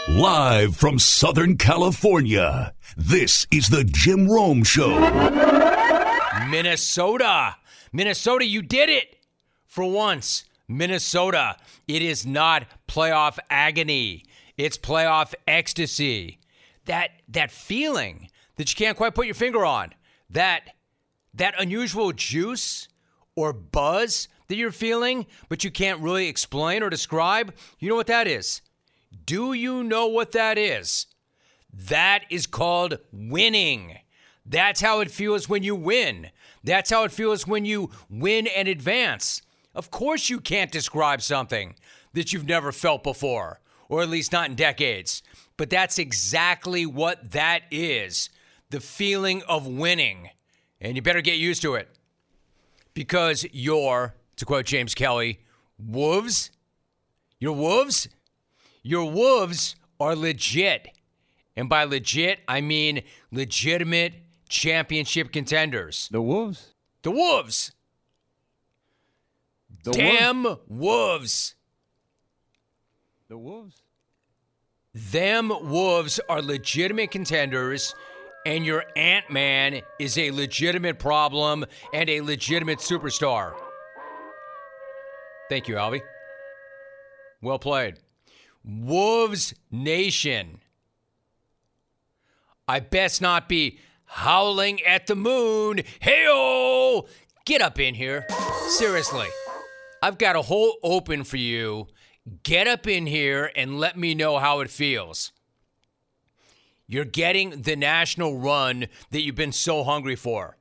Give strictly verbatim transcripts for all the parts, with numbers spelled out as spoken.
Live from Southern California, this is the Jim Rome Show. Minnesota. Minnesota, you did it. For once, Minnesota. It is not playoff agony. It's playoff ecstasy. That that feeling that you can't quite put your finger on. That, that unusual juice or buzz that you're feeling, but you can't really explain or describe. You know what that is? Do you know what that is? That is called winning. That's how it feels when you win. That's how it feels when you win and advance. Of course you can't describe something that you've never felt before, or at least not in decades. But that's exactly what that is, the feeling of winning. And you better get used to it. Because you're, to quote James Kelly, wolves? Your wolves? Your wolves are legit. And by legit, I mean legitimate championship contenders. The Wolves? The Wolves. The Damn Wolves? wolves. The Wolves? Them wolves are legitimate contenders, and your Ant-Man is a legitimate problem and a legitimate superstar. Thank you, Albie. Well played. Wolves Nation. I best not be howling at the moon. Hey-oh! Get up in here. Seriously. I've got a hole open for you. Get up in here and let me know how it feels. You're getting the national run that you've been so hungry for.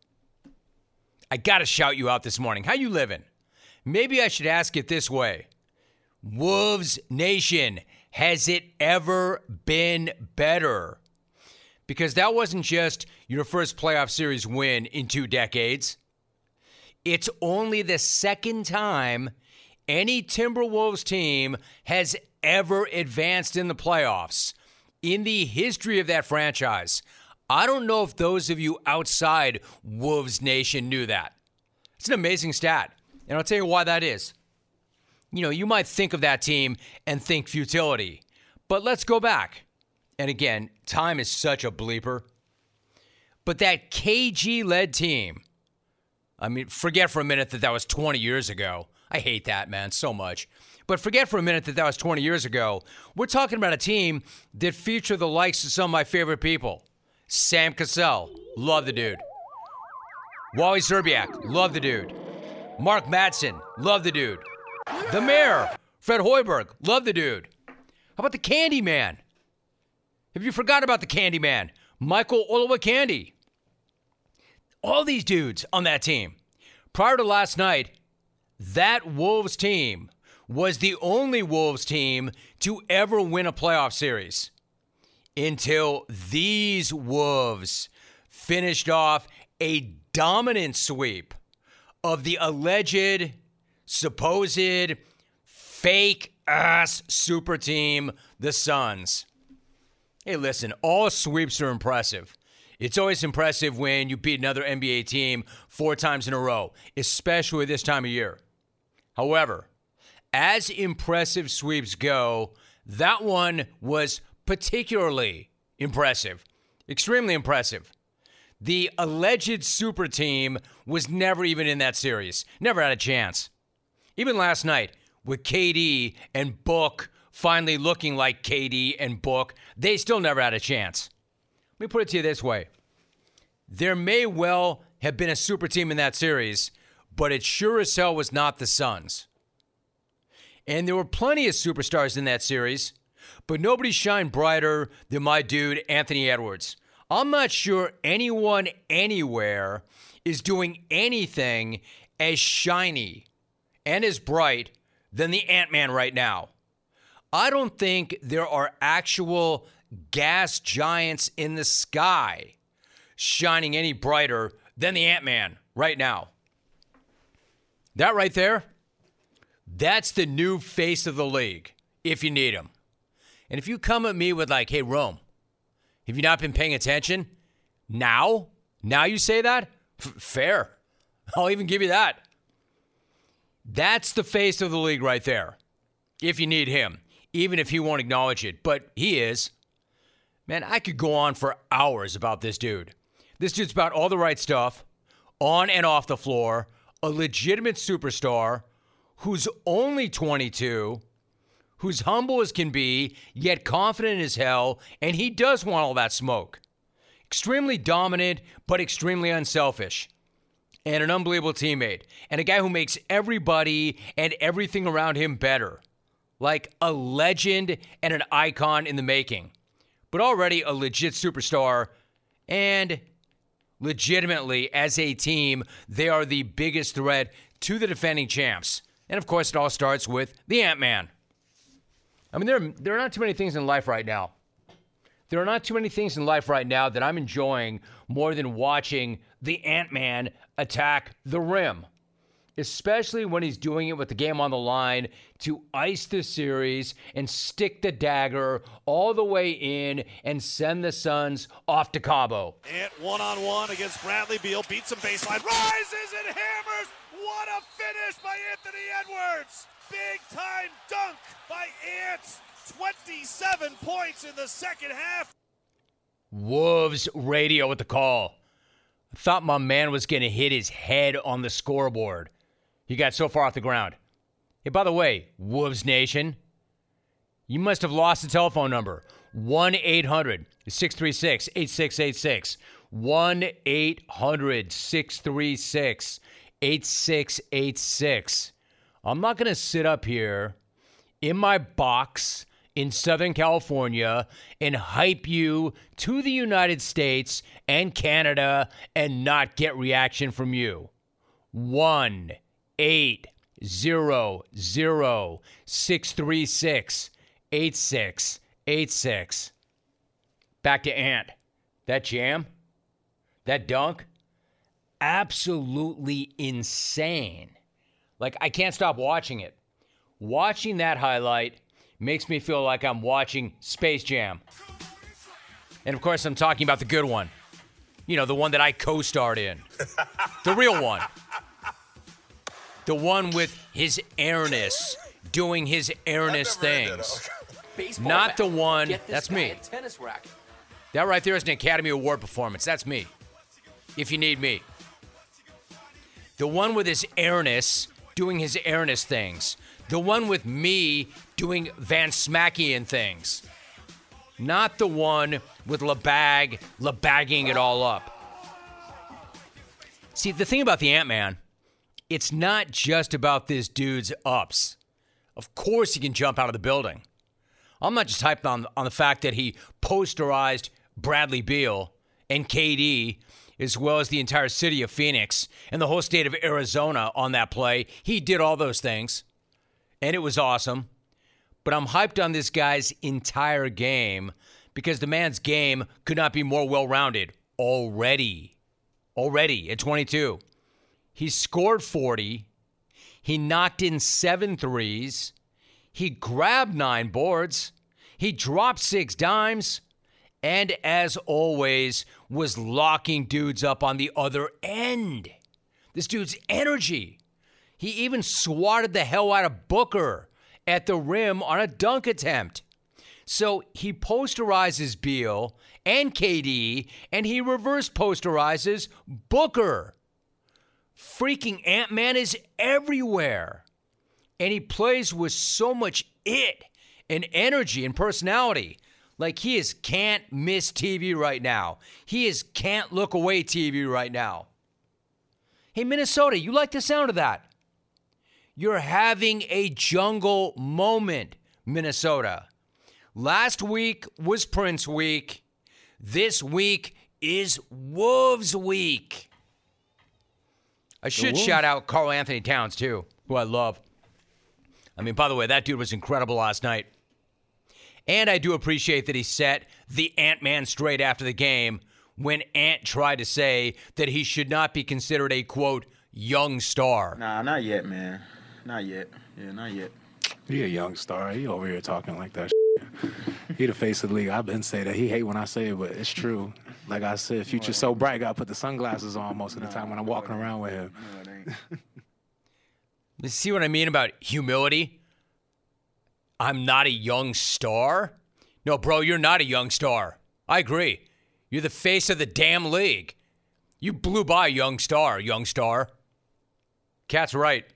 I got to shout you out this morning. How you living? Maybe I should ask it this way. Wolves Nation, has it ever been better? Because that wasn't just your first playoff series win in two decades. It's only the second time any Timberwolves team has ever advanced in the playoffs in the history of that franchise. I don't know if those of you outside Wolves Nation knew that. It's an amazing stat, and I'll tell you why that is. You know, you might think of that team and think futility, but let's go back. And again, time is such a bleeper. But that K G-led team, I mean, forget for a minute that that was twenty years ago. I hate that, man, so much. But forget for a minute that that was twenty years ago. We're talking about a team that featured the likes of some of my favorite people. Sam Cassell, love the dude. Wally Szczerbiak, love the dude. Mark Madsen, love the dude. The Mayor, Fred Hoiberg, love the dude. How about the Candy Man? Have you forgot about the Candy Man? Michael Olowokandi. All these dudes on that team. Prior to last night, that Wolves team was the only Wolves team to ever win a playoff series until these Wolves finished off a dominant sweep of the alleged, supposed, fake-ass super team, the Suns. Hey, listen, all sweeps are impressive. It's always impressive when you beat another N B A team four times in a row, especially this time of year. However, as impressive sweeps go, that one was particularly impressive, extremely impressive. The alleged super team was never even in that series, never had a chance. Even last night, with K D and Book finally looking like K D and Book, they still never had a chance. Let me put it to you this way. There may well have been a super team in that series, but it sure as hell was not the Suns. And there were plenty of superstars in that series, but nobody shined brighter than my dude, Anthony Edwards. I'm not sure anyone anywhere is doing anything as shiny and as bright than the Ant-Man right now. I don't think there are actual gas giants in the sky shining any brighter than the Ant-Man right now. That right there, that's the new face of the league, if you need him. And if you come at me with like, hey, Rome, have you not been paying attention? Now? Now you say that? F- fair. I'll even give you that. That's the face of the league right there, if you need him. even if he won't acknowledge it, but he is. Man, I could go on for hours about this dude. This dude's about all the right stuff, on and off the floor, a legitimate superstar who's only twenty-two, who's humble as can be, yet confident as hell, and he does want all that smoke. Extremely dominant, but extremely unselfish. And an unbelievable teammate. And a guy who makes everybody and everything around him better. Like a legend and an icon in the making. But already a legit superstar. And legitimately, as a team, they are the biggest threat to the defending champs. And of course, it all starts with the Ant-Man. I mean, there, there are not too many things in life right now. There are not too many things in life right now that I'm enjoying more than watching the Ant-Man attack the rim. Especially when he's doing it with the game on the line to ice the series and stick the dagger all the way in and send the Suns off to Cabo. Ant one-on-one against Bradley Beal, beats him baseline, rises and hammers. What a finish by Anthony Edwards. Big-time dunk by Ant. twenty-seven points in the second half. Wolves radio with the call. I thought my man was going to hit his head on the scoreboard. He got so far off the ground. Hey, by the way, Wolves Nation, you must have lost the telephone number. one eight hundred six three six eight six eight six. one eight hundred six three six eight six eight six. I'm not going to sit up here in my box in Southern California and hype you to the United States and Canada and not get reaction from you. one eight hundred six three six eight six eight six. Back to Ant. That jam? That dunk? Absolutely insane. Like, I can't stop watching it. Watching that highlight makes me feel like I'm watching Space Jam. And, of course, I'm talking about the good one. You know, the one that I co-starred in. The real one. The one with his airness, doing his airness things. Not the one, that's me. Tennis racket. That right there is an Academy Award performance. That's me. If you need me. The one with his airness, doing his airness things. The one with me doing Van Smackian things. Not the one with LeBag, LeBagging it all up. See, the thing about the Ant-Man, it's not just about this dude's ups. Of course he can jump out of the building. I'm not just hyped on, on the fact that he posterized Bradley Beal and K D, as well as the entire city of Phoenix and the whole state of Arizona on that play. He did all those things, and it was awesome. But I'm hyped on this guy's entire game because the man's game could not be more well-rounded already. Already at twenty-two. He scored forty. He knocked in seven threes. He grabbed nine boards. He dropped six dimes. And as always, was locking dudes up on the other end. This dude's energy. He even swatted the hell out of Booker at the rim on a dunk attempt. So he posterizes Beal and K D, and he reverse posterizes Booker. Freaking Ant-Man is everywhere. And he plays with so much it and energy and personality. Like he is can't miss T V right now. He is can't look away T V right now. Hey, Minnesota, you like the sound of that? You're having a jungle moment, Minnesota. Last week was Prince Week. This week is Wolves Week. I should shout out Karl Anthony Towns, too, who I love. I mean, by the way, that dude was incredible last night. And I do appreciate that he set the Ant-Man straight after the game when Ant tried to say that he should not be considered a, quote, young star. Nah, not yet, man. Not yet. Yeah, not yet. He a young star. He over here talking like that. He the face of the league. I've been saying that. He hate when I say it, but it's true. Like I said, future's so bright, I got to put the sunglasses on most of the time when I'm walking around with him. No, it ain't. See what I mean about humility? I'm not a young star? No, bro, you're not a young star. I agree. You're the face of the damn league. You blew by young star, young star. Cat's right.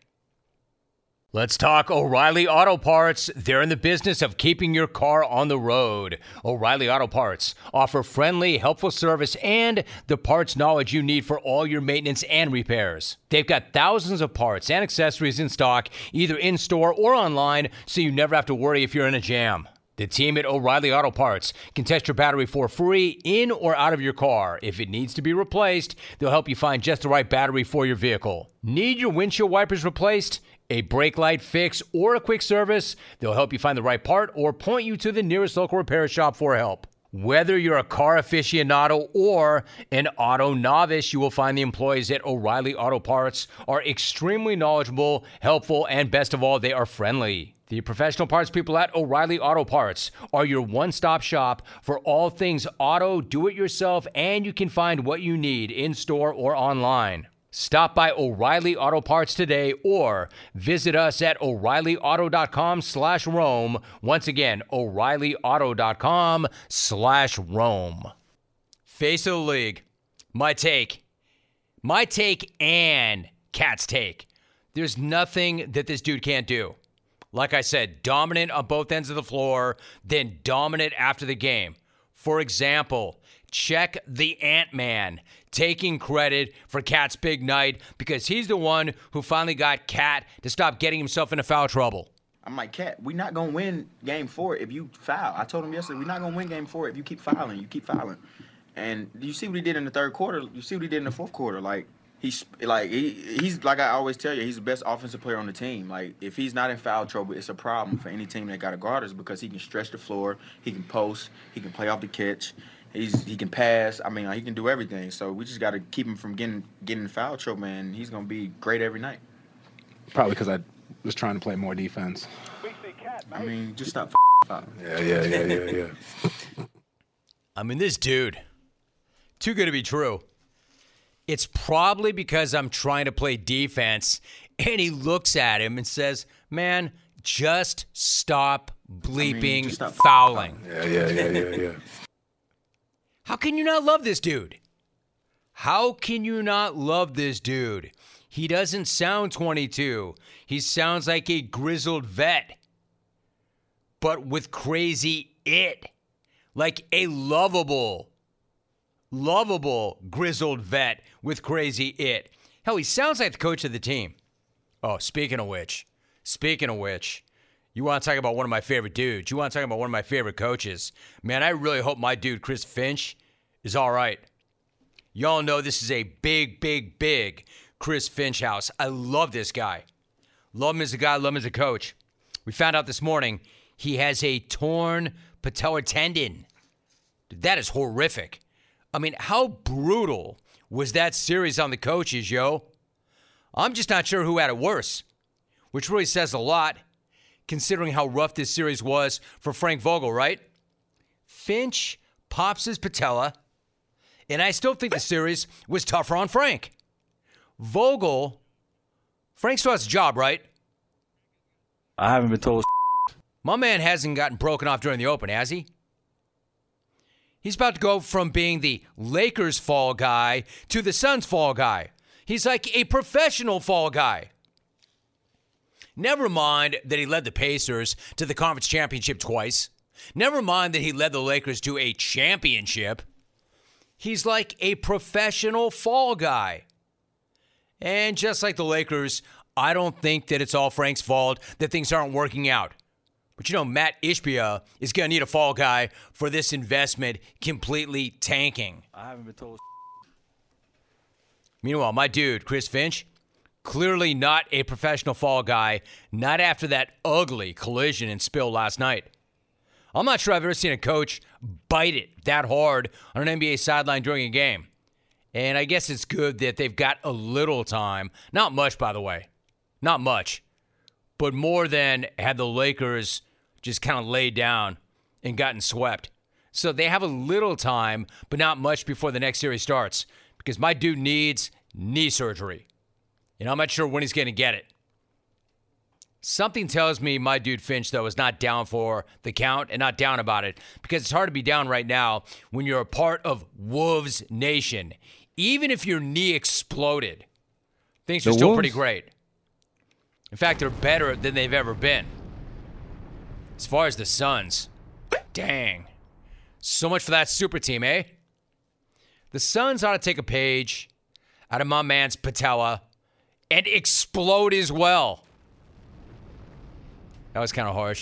Let's talk O'Reilly Auto Parts. They're in the business of keeping your car on the road. O'Reilly Auto Parts offer friendly, helpful service and the parts knowledge you need for all your maintenance and repairs. They've got thousands of parts and accessories in stock, either in-store or online, so you never have to worry if you're in a jam. The team at O'Reilly Auto Parts can test your battery for free in or out of your car. If it needs to be replaced, they'll help you find just the right battery for your vehicle. Need your windshield wipers replaced? A brake light fix, or a quick service? They'll help you find the right part or point you to the nearest local repair shop for help. Whether you're a car aficionado or an auto novice, you will find the employees at O'Reilly Auto Parts are extremely knowledgeable, helpful, and best of all, they are friendly. The professional parts people at O'Reilly Auto Parts are your one-stop shop for all things auto, do-it-yourself, and you can find what you need in-store or online. Stop by O'Reilly Auto Parts today or visit us at O'Reillyauto.com slash Rome. Once again, O'Reillyauto.com slash Rome. Face of the league. My take. My take and Cat's take. There's nothing that this dude can't do. Like I said, dominant on both ends of the floor, then dominant after the game. For example, check the Ant-Man taking credit for Cat's big night because he's the one who finally got Cat to stop getting himself into foul trouble. I'm like, Cat, we're not going to win game four if you foul. I told him yesterday, we're not going to win game four if you keep fouling. You keep fouling. And you see what he did in the third quarter. You see what he did in the fourth quarter. Like, he's like he, he's like I always tell you, he's the best offensive player on the team. Like, if he's not in foul trouble, it's a problem for any team that got a guard us because he can stretch the floor, he can post, he can play off the catch. He's he can pass. I mean, he can do everything. So we just got to keep him from getting getting in foul trouble, man. He's gonna be great every night. Probably because I was trying to play more defense. I mean, just stop fouling. Yeah, yeah, yeah, yeah, yeah. I mean, this dude, too good to be true. It's probably because I'm trying to play defense, and he looks at him and says, "Man, just stop bleeping I mean, just stop fouling." Yeah, yeah, yeah, yeah, yeah. How can you not love this dude? How can you not love this dude? He doesn't sound twenty-two. He sounds like a grizzled vet, but with crazy it. Like a lovable, lovable grizzled vet with crazy it. Hell, he sounds like the coach of the team. Oh, speaking of which, speaking of which, you want to talk about one of my favorite dudes. You want to talk about one of my favorite coaches. Man, I really hope my dude, Chris Finch, is all right. Y'all know this is a big, big, big Chris Finch house. I love this guy. Love him as a guy, love him as a coach. We found out this morning he has a torn patellar tendon. Dude, that is horrific. I mean, how brutal was that series on the coaches, yo? I'm just not sure who had it worse, which really says a lot, considering how rough this series was for Frank Vogel, right? Finch pops his patella, and I still think the series was tougher on Frank. Vogel, Frank still has a job, right? I haven't been told. My man hasn't gotten broken off during the Open, has he? He's about to go from being the Lakers fall guy to the Suns fall guy. He's like a professional fall guy. Never mind that he led the Pacers to the conference championship twice. Never mind that he led the Lakers to a championship. He's like a professional fall guy. And just like the Lakers, I don't think that it's all Frank's fault that things aren't working out. But you know, Matt Ishbia is going to need a fall guy for this investment completely tanking. I haven't been told. Meanwhile, my dude, Chris Finch, clearly not a professional fall guy, not after that ugly collision and spill last night. I'm not sure I've ever seen a coach bite it that hard on an N B A sideline during a game. And I guess it's good that they've got a little time. Not much, by the way. Not much. But more than had the Lakers just kind of laid down and gotten swept. So they have a little time, but not much before the next series starts. Because my dude needs knee surgery. And I'm not sure when he's going to get it. Something tells me my dude Finch, though, is not down for the count and not down about it because it's hard to be down right now when you're a part of Wolves Nation. Even if your knee exploded, things are The still Wolves? pretty great. In fact, they're better than they've ever been. As far as the Suns, dang. So much for that super team, eh? The Suns ought to take a page out of my man's patella and explode as well. That was kind of harsh.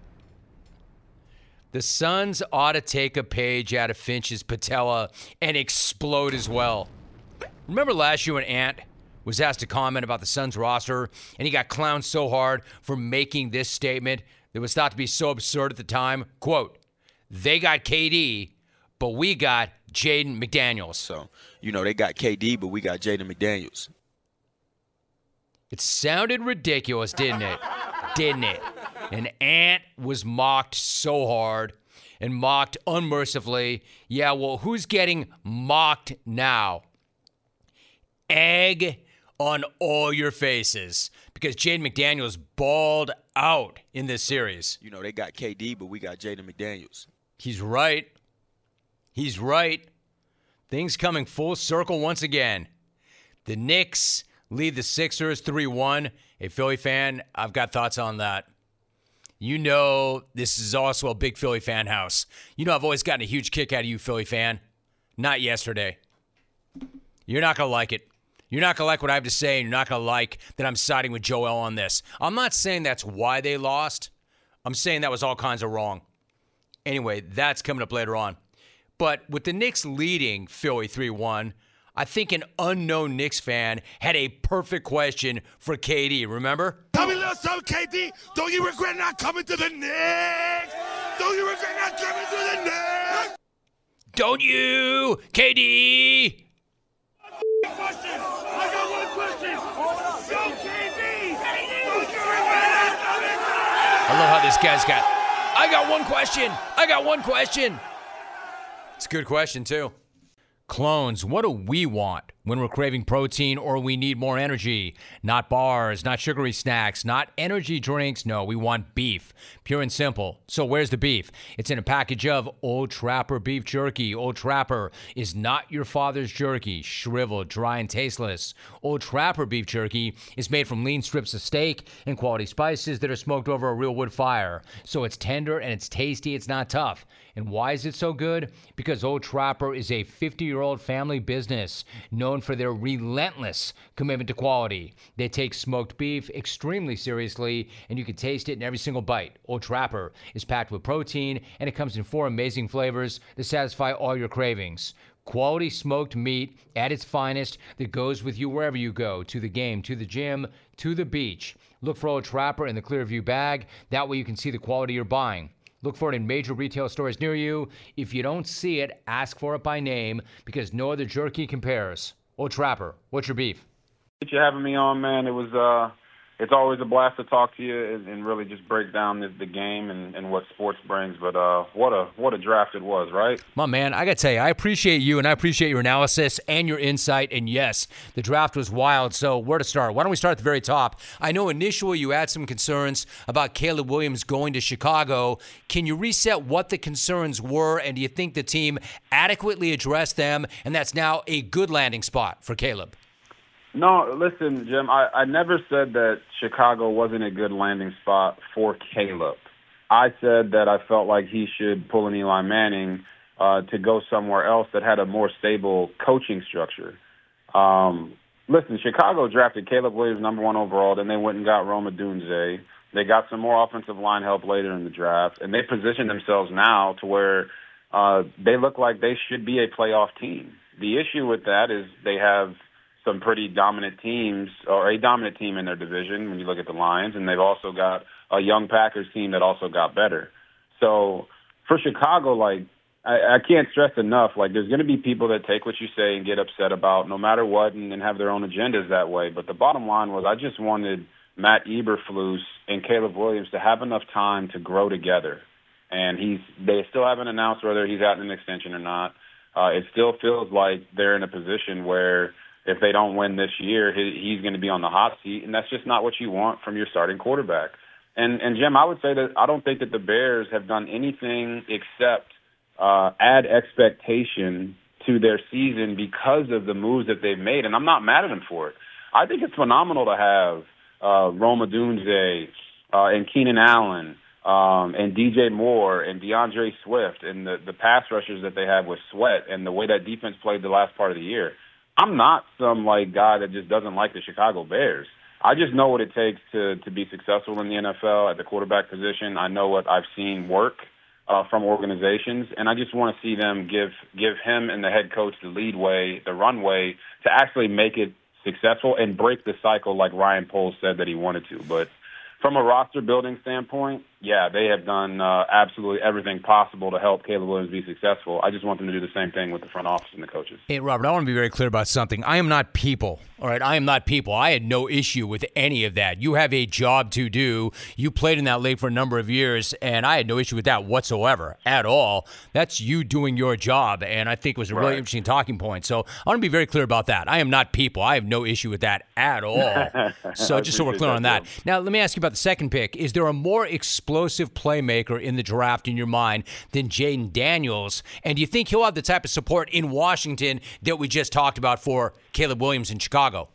The Suns ought to take a page out of Finch's patella and explode as well. Remember last year when Ant was asked to comment about the Suns roster and he got clowned so hard for making this statement that was thought to be so absurd at the time? Quote, they got K D, but we got Jaden McDaniels. So, you know, they got K D, but we got Jaden McDaniels. It sounded ridiculous, didn't it? Didn't it? And Ant was mocked so hard and mocked unmercifully. Yeah, well, who's getting mocked now? Egg on all your faces because Jaden McDaniels balled out in this series. You know, they got K D, but we got Jaden McDaniels. He's right. He's right. Things coming full circle once again. The Knicks lead the Sixers three one. A Philly fan, I've got thoughts on that. You know this is also a big Philly fan house. You know I've always gotten a huge kick out of you, Philly fan. Not yesterday. You're not going to like it. You're not going to like what I have to say, and you're not going to like that I'm siding with Joel on this. I'm not saying that's why they lost. I'm saying that was all kinds of wrong. Anyway, that's coming up later on. But with the Knicks leading Philly three one, I think an unknown Knicks fan had a perfect question for K D, remember? Tell me a little something, K D. Don't you regret not coming to the Knicks? Don't you regret not coming to the Knicks? Don't you, K D? Question. I got one question. Yo, K D. Don't you regret not coming to the Knicks? I love how this guy's got, I got one question. I got one question. It's a good question, too. Clones, what do we want when we're craving protein or we need more energy? Not bars, not sugary snacks, not energy drinks. No, we want beef. Pure and simple. So where's the beef? It's in a package of Old Trapper beef jerky. Old Trapper is not your father's jerky, shriveled, dry, and tasteless. Old Trapper beef jerky is made from lean strips of steak and quality spices that are smoked over a real wood fire. So it's tender and it's tasty. It's not tough. And why is it so good? Because Old Trapper is a fifty-year-old family business known for their relentless commitment to quality. They take smoked beef extremely seriously, and you can taste it in every single bite. Old Trapper is packed with protein, and it comes in four amazing flavors to satisfy all your cravings. Quality smoked meat at its finest that goes with you wherever you go, to the game, to the gym, to the beach. Look for Old Trapper in the Clearview bag. That way you can see the quality you're buying. Look for it in major retail stores near you. If you don't see it, ask for it by name because no other jerky compares. Old Trapper, what's your beef? Thank you for having me on, man. It was uh, it's always a blast to talk to you and, and really just break down the, the game and, and what sports brings. But uh, what a what a draft it was, right? My man, I got to tell you, I appreciate you and I appreciate your analysis and your insight. And yes, the draft was wild. So where to start? Why don't we start at the very top? I know initially you had some concerns about Caleb Williams going to Chicago. Can you reset what the concerns were? And do you think the team adequately addressed them? And that's now a good landing spot for Caleb. No, listen, Jim, I, I never said that Chicago wasn't a good landing spot for Caleb. I said that I felt like he should pull an Eli Manning uh, to go somewhere else that had a more stable coaching structure. Um, listen, Chicago drafted Caleb Williams number one overall, then they went and got Rome Odunze. They got some more offensive line help later in the draft, and they positioned themselves now to where uh, they look like they should be a playoff team. The issue with that is they have some pretty dominant teams, or a dominant team in their division when you look at the Lions, and they've also got a young Packers team that also got better. So for Chicago, like, I, I can't stress enough, like, there's going to be people that take what you say and get upset about no matter what and, and have their own agendas that way. But the bottom line was I just wanted Matt Eberflus and Caleb Williams to have enough time to grow together. And he's they still haven't announced whether he's out in an extension or not. Uh, it still feels like they're in a position where if they don't win this year, he, he's going to be on the hot seat, and that's just not what you want from your starting quarterback. And, and Jim, I would say that I don't think that the Bears have done anything except uh, add expectation to their season because of the moves that they've made, and I'm not mad at them for it. I think it's phenomenal to have uh, Rome Odunze uh, and Keenan Allen um, and D J Moore and DeAndre Swift and the, the pass rushers that they have with Sweat and the way that defense played the last part of the year. I'm not some like guy that just doesn't like the Chicago Bears. I just know what it takes to to be successful in the N F L at the quarterback position. I know what I've seen work uh, from organizations, and I just want to see them give give him and the head coach the lead way, the runway to actually make it successful and break the cycle like Ryan Poles said that he wanted to. But from a roster building standpoint, yeah, they have done uh, absolutely everything possible to help Caleb Williams be successful. I just want them to do the same thing with the front office and the coaches. Hey, Robert, I want to be very clear about something. I am not people, all right? I am not people. I had no issue with any of that. You have a job to do. You played in that league for a number of years, and I had no issue with that whatsoever at all. That's you doing your job, and I think it was a really Right. interesting talking point. So I want to be very clear about that. I am not people. I have no issue with that at all. So just so we're appreciate clear on that, that. Now, let me ask you about the second pick. Is there a more explosive playmaker in the draft in your mind than Jaden Daniels? And do you think he'll have the type of support in Washington that we just talked about for Caleb Williams in Chicago?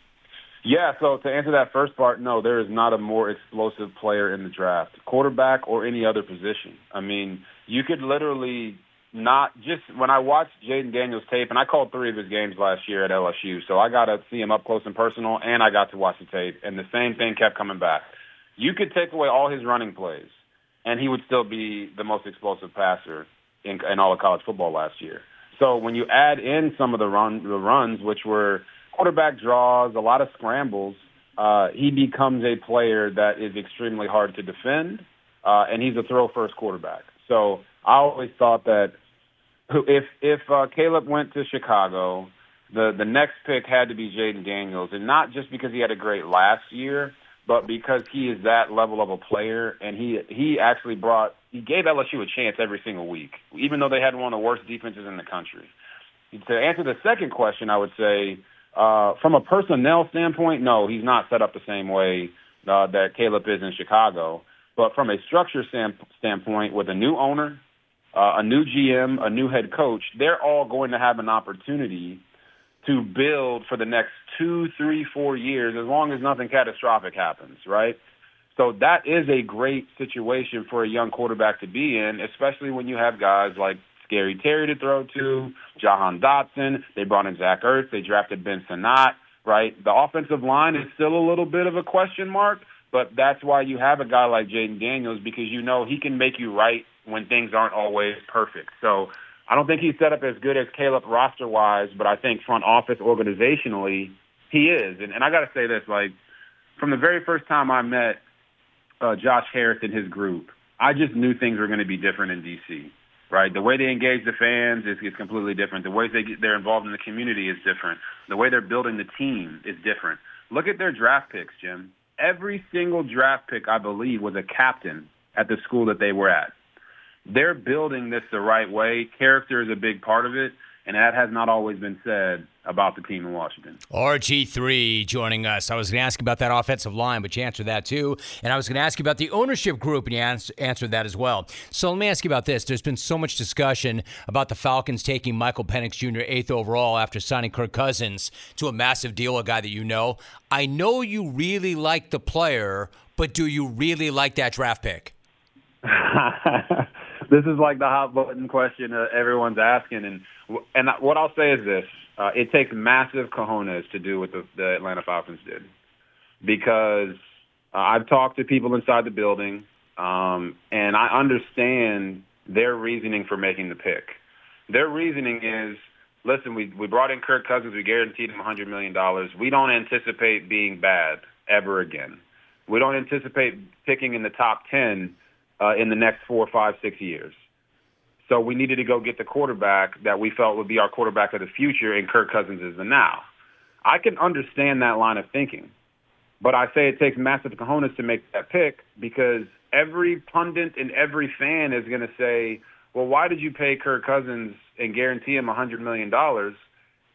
Yeah, so to answer that first part, no, there is not a more explosive player in the draft, quarterback or any other position. I mean, you could literally not just – when I watched Jaden Daniels' tape, and I called three of his games last year at L S U, so I got to see him up close and personal, and I got to watch the tape, and the same thing kept coming back. You could take away all his running plays, and he would still be the most explosive passer in, in all of college football last year. So when you add in some of the, run, the runs, which were quarterback draws, a lot of scrambles, uh, he becomes a player that is extremely hard to defend, uh, and he's a throw-first quarterback. So I always thought that if if uh, Caleb went to Chicago, the, the next pick had to be Jaden Daniels, and not just because he had a great last year, but because he is that level of a player, and he he actually brought – he gave L S U a chance every single week, even though they had one of the worst defenses in the country. To answer the second question, I would say uh, from a personnel standpoint, no, he's not set up the same way uh, that Caleb is in Chicago. But from a structure stand, standpoint, with a new owner, uh, a new G M, a new head coach, they're all going to have an opportunity to build for the next two, three, four years, as long as nothing catastrophic happens, right? So that is a great situation for a young quarterback to be in, especially when you have guys like Scary Terry to throw to, Jahan Dotson. They brought in Zach Ertz. They drafted Ben Sinnott, right? The offensive line is still a little bit of a question mark, but that's why you have a guy like Jaden Daniels, because you know he can make you right when things aren't always perfect. So I don't think he's set up as good as Caleb roster-wise, but I think front office organizationally, he is. And, and I got to say this, like, from the very first time I met uh, Josh Harris and his group, I just knew things were going to be different in D C, right? The way they engage the fans is, is completely different. The way they get, they're involved in the community is different. The way they're building the team is different. Look at their draft picks, Jim. Every single draft pick, I believe, was a captain at the school that they were at. They're building this the right way. Character is a big part of it, and that has not always been said about the team in Washington. R G three joining us. I was going to ask you about that offensive line, but you answered that too. And I was going to ask you about the ownership group, and you ans- answered that as well. So let me ask you about this. There's been so much discussion about the Falcons taking Michael Penix Junior eighth overall after signing Kirk Cousins to a massive deal, a guy that you know. I know you really like the player, but do you really like that draft pick? This is like the hot button question uh, everyone's asking, and and what I'll say is this: uh, it takes massive cojones to do what the, the Atlanta Falcons did, because uh, I've talked to people inside the building, um, and I understand their reasoning for making the pick. Their reasoning is, listen, we we brought in Kirk Cousins, we guaranteed him one hundred million dollars. We don't anticipate being bad ever again. We don't anticipate picking in the top ten Uh, in the next four, five, six years. So we needed to go get the quarterback that we felt would be our quarterback of the future, and Kirk Cousins is the now. I can understand that line of thinking, but I say it takes massive cojones to make that pick, because every pundit and every fan is going to say, well, why did you pay Kirk Cousins and guarantee him one hundred million dollars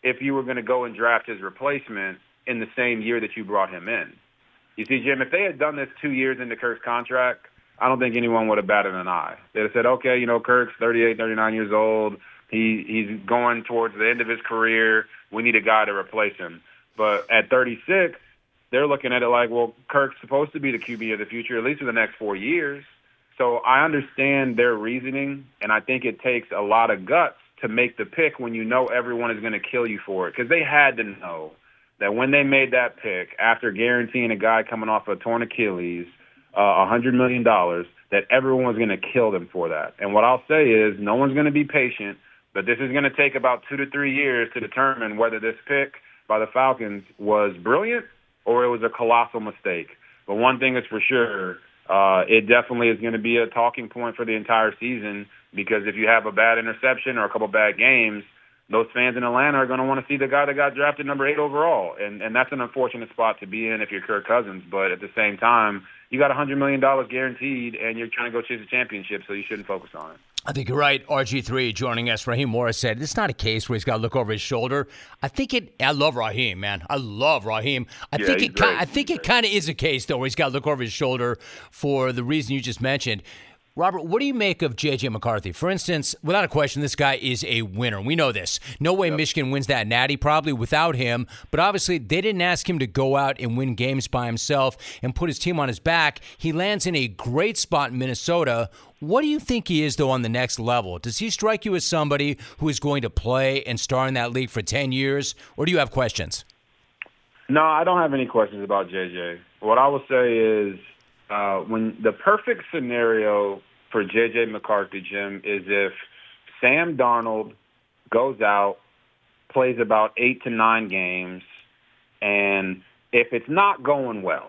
if you were going to go and draft his replacement in the same year that you brought him in. You see, Jim, if they had done this two years into Kirk's contract, I don't think anyone would have batted an eye. They'd have said, okay, you know, Kirk's thirty-eight, thirty-nine years old. He He's going towards the end of his career. We need a guy to replace him. But at thirty-six, they're looking at it like, well, Kirk's supposed to be the Q B of the future, at least for the next four years. So I understand their reasoning, and I think it takes a lot of guts to make the pick when you know everyone is going to kill you for it. Because they had to know that when they made that pick, after guaranteeing a guy coming off a torn Achilles uh, one hundred million dollars, that everyone was going to kill them for that. And what I'll say is no one's going to be patient, but this is going to take about two to three years to determine whether this pick by the Falcons was brilliant or it was a colossal mistake. But one thing is for sure, uh, it definitely is going to be a talking point for the entire season, because if you have a bad interception or a couple bad games, those fans in Atlanta are going to want to see the guy that got drafted number eight overall. And, and that's an unfortunate spot to be in if you're Kirk Cousins. But at the same time, you got one hundred million dollars guaranteed, and you're trying to go chase a championship, so you shouldn't focus on it. I think you're right. R G three joining us. Raheem Morris said, it's not a case where he's got to look over his shoulder. I think it, I love Raheem, man. I love Raheem. I yeah, think it, great. I think it kind of is a case, though, where he's got to look over his shoulder for the reason you just mentioned. Robert, what do you make of J J. McCarthy? For instance, without a question, this guy is a winner. We know this. No way yep. Michigan wins that natty, probably without him. But obviously, they didn't ask him to go out and win games by himself and put his team on his back. He lands in a great spot in Minnesota. What do you think he is, though, on the next level? Does he strike you as somebody who is going to play and star in that league for ten years? Or do you have questions? No, I don't have any questions about J J. What I will say is, Uh, when the perfect scenario for J J. McCarthy, Jim, is if Sam Darnold goes out, plays about eight to nine games, and if it's not going well,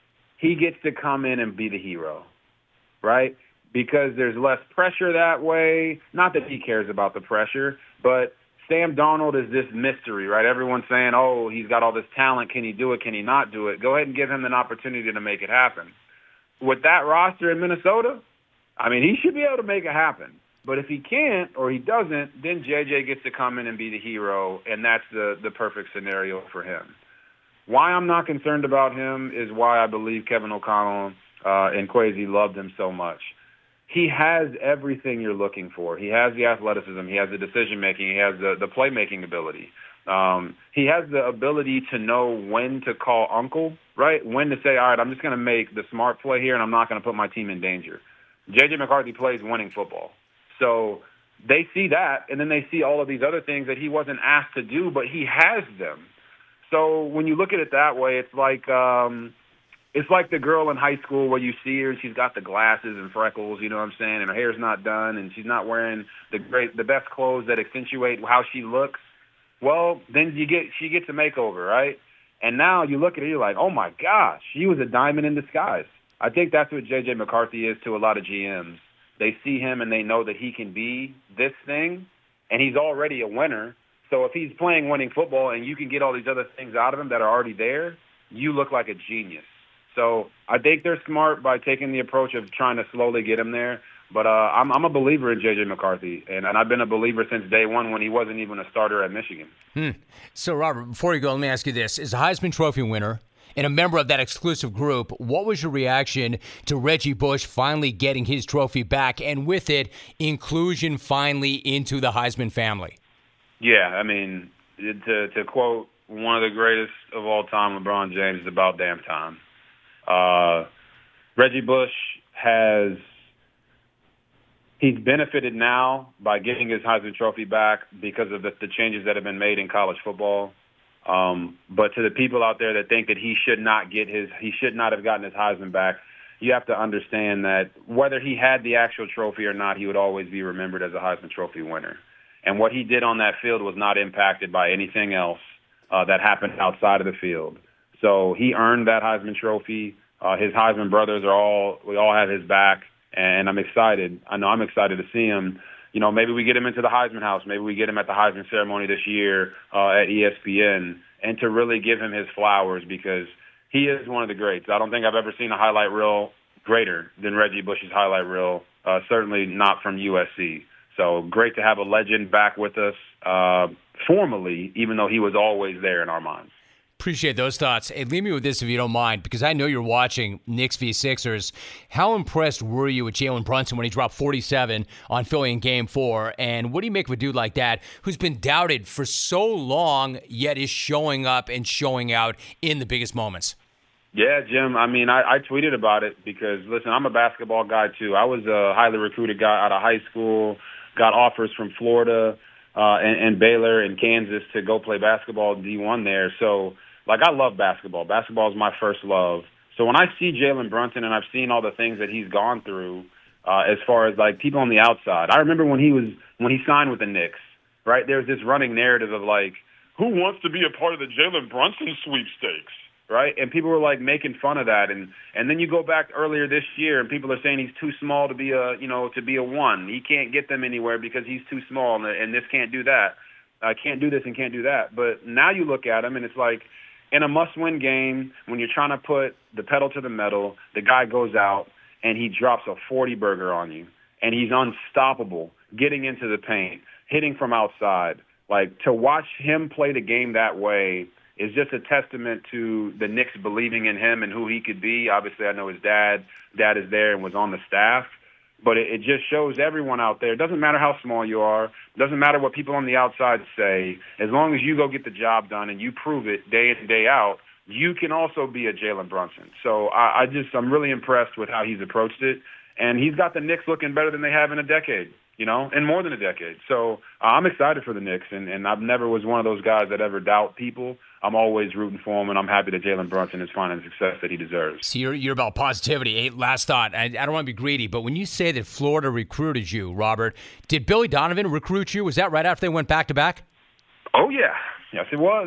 he gets to come in and be the hero, right? Because there's less pressure that way. Not that he cares about the pressure, but Sam Darnold is this mystery, right? Everyone's saying, oh, he's got all this talent. Can he do it? Can he not do it? Go ahead and give him an opportunity to make it happen. With that roster in Minnesota, I mean, he should be able to make it happen. But if he can't or he doesn't, then J J gets to come in and be the hero, and that's the, the perfect scenario for him. Why I'm not concerned about him is why I believe Kevin O'Connell uh, and Kwesi loved him so much. He has everything you're looking for. He has the athleticism. He has the decision-making. He has the, the playmaking ability. Um, he has the ability to know when to call uncle, right? When to say, all right, I'm just going to make the smart play here and I'm not going to put my team in danger. J J. McCarthy plays winning football. So they see that, and then they see all of these other things that he wasn't asked to do, but he has them. So when you look at it that way, it's like um, it's like the girl in high school where you see her and she's got the glasses and freckles, you know what I'm saying, and her hair's not done and she's not wearing the great, the best clothes that accentuate how she looks. Well, then you get she gets a makeover, right? And now you look at her, you're like, oh, my gosh, she was a diamond in disguise. I think that's what J J. McCarthy is to a lot of G Ms. They see him and they know that he can be this thing, and he's already a winner. So if he's playing winning football and you can get all these other things out of him that are already there, you look like a genius. So I think they're smart by taking the approach of trying to slowly get him there. But uh, I'm, I'm a believer in J J. McCarthy, and, and I've been a believer since day one when he wasn't even a starter at Michigan. Hmm. So, Robert, before you go, let me ask you this. As a Heisman Trophy winner and a member of that exclusive group, what was your reaction to Reggie Bush finally getting his trophy back, and with it, inclusion finally into the Heisman family? Yeah, I mean, to, to quote one of the greatest of all time, LeBron James, it's about damn time. Uh, Reggie Bush has... He's benefited now by getting his Heisman Trophy back because of the, the changes that have been made in college football. Um, but to the people out there that think that he should not get his, he should not have gotten his Heisman back, you have to understand that whether he had the actual trophy or not, he would always be remembered as a Heisman Trophy winner. And what he did on that field was not impacted by anything else uh, that happened outside of the field. So he earned that Heisman Trophy. Uh, his Heisman brothers are all, we all have his back. And I'm excited. I know I'm excited to see him. You know, maybe we get him into the Heisman House. Maybe we get him at the Heisman ceremony this year uh, at E S P N, and to really give him his flowers, because he is one of the greats. I don't think I've ever seen a highlight reel greater than Reggie Bush's highlight reel, uh, certainly not from U S C. So great to have a legend back with us. Uh, formally, even though he was always there in our minds. Appreciate those thoughts. Hey, leave me with this if you don't mind, because I know you're watching Knicks v. Sixers. How impressed were you with Jalen Brunson when he dropped forty-seven on Philly in Game four? And what do you make of a dude like that who's been doubted for so long, yet is showing up and showing out in the biggest moments? Yeah, Jim. I mean, I, I tweeted about it because, listen, I'm a basketball guy, too. I was a highly recruited guy out of high school, got offers from Florida uh, and, and Baylor and Kansas to go play basketball D one there. So, like, I love basketball. Basketball is my first love. So when I see Jalen Brunson and I've seen all the things that he's gone through uh, as far as, like, people on the outside. I remember when he was when he signed with the Knicks, right? There's this running narrative of, like, who wants to be a part of the Jalen Brunson sweepstakes, right? And people were, like, making fun of that. And, and then you go back earlier this year and people are saying he's too small to be a, you know, to be a one. He can't get them anywhere because he's too small and, and this can't do that. I uh, can't do this and can't do that. But now you look at him and it's like, in a must-win game, when you're trying to put the pedal to the metal, the guy goes out and he drops a forty burger on you, and he's unstoppable, getting into the paint, hitting from outside. Like, to watch him play the game that way is just a testament to the Knicks believing in him and who he could be. Obviously, I know his dad. Dad is there and was on the staff. But it, it just shows everyone out there, it doesn't matter how small you are, it doesn't matter what people on the outside say, as long as you go get the job done and you prove it day in and day out, you can also be a Jalen Brunson. So I, I just, I'm really impressed with how he's approached it. And he's got the Knicks looking better than they have in a decade, you know, in more than a decade. So uh, I'm excited for the Knicks, and, and I've never was one of those guys that ever doubt people. I'm always rooting for him, and I'm happy that Jalen Brunson is finding the success that he deserves. So you're, you're about positivity. Hey, last thought. I, I don't want to be greedy, but when you say that Florida recruited you, Robert, did Billy Donovan recruit you? Was that right after they went back-to-back? Oh, yeah. Yes, it was.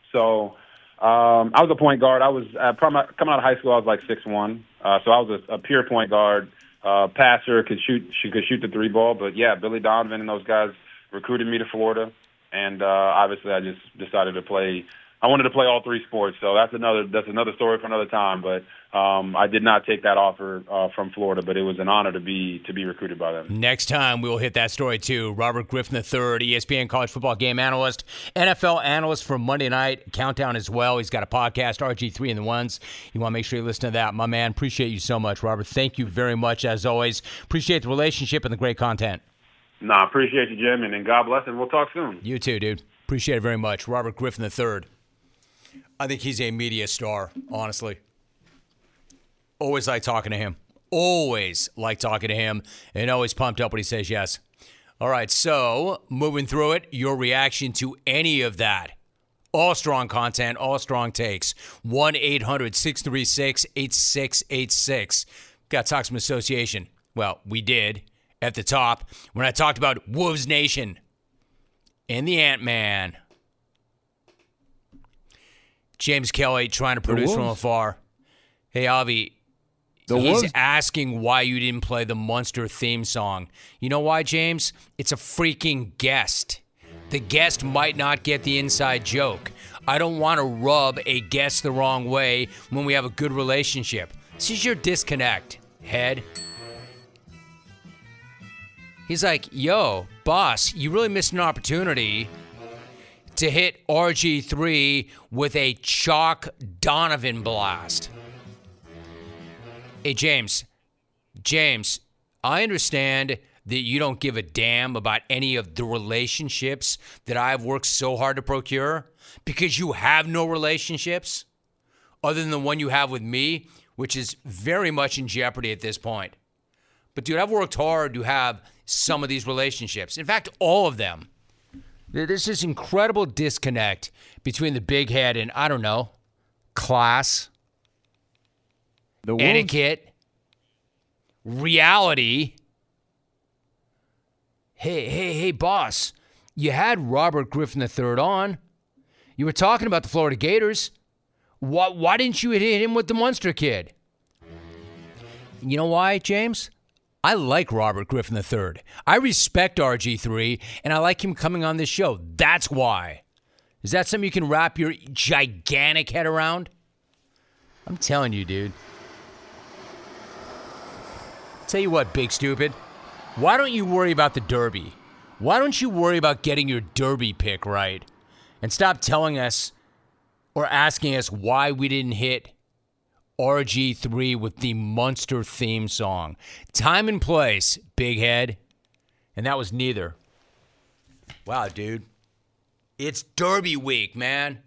So um, I was a point guard. I was uh, coming out of high school, I was like six one. Uh, so I was a, a pure point guard, uh, passer, could shoot, she could shoot the three ball. But, yeah, Billy Donovan and those guys recruited me to Florida. And uh, obviously I just decided to play – I wanted to play all three sports, so that's another that's another story for another time. But um, I did not take that offer uh, from Florida, but it was an honor to be to be recruited by them. Next time we will hit that story too. Robert Griffin the third, E S P N college football game analyst, N F L analyst for Monday Night Countdown as well. He's got a podcast, R G three and the Ones. You want to make sure you listen to that, my man. Appreciate you so much, Robert. Thank you very much as always. Appreciate the relationship and the great content. Nah, appreciate you, Jim, and, and God bless, and we'll talk soon. You too, dude. Appreciate it very much. Robert Griffin the third. I think he's a media star, honestly. Always like talking to him. Always like talking to him, and always pumped up when he says yes. All right, so moving through it, your reaction to any of that. All strong content, all strong takes. one eight hundred six three six eight six eight six. Got to talk some association. Well, we did at the top when I talked about Wolves Nation and the Ant-Man. James Kelly trying to produce from afar. Hey, Avi, the he's Wolves. asking why you didn't play the Munster theme song. You know why, James? It's a freaking guest. The guest might not get the inside joke. I don't want to rub a guest the wrong way when we have a good relationship. This is your disconnect, head. He's like, yo, boss, you really missed an opportunity to hit R G three with a chalk Donovan blast. Hey, James. James, I understand that you don't give a damn about any of the relationships that I've worked so hard to procure because you have no relationships other than the one you have with me, which is very much in jeopardy at this point. But, dude, I've worked hard to have some of these relationships. In fact, all of them. There's this incredible disconnect between the big head and, I don't know, class, the etiquette, reality. Hey, hey, hey, boss, you had Robert Griffin the third on. You were talking about the Florida Gators. Why, why didn't you hit him with the Munster kid? You know why, James? I like Robert Griffin the third. I respect R G three, and I like him coming on this show. That's why. Is that something you can wrap your gigantic head around? I'm telling you, dude. Tell you what, big stupid. Why don't you worry about the Derby? Why don't you worry about getting your derby pick right and stop telling us or asking us why we didn't hit R G three with the Munster theme song? Time and place, big head. And that was neither. Wow, dude. It's derby week, man.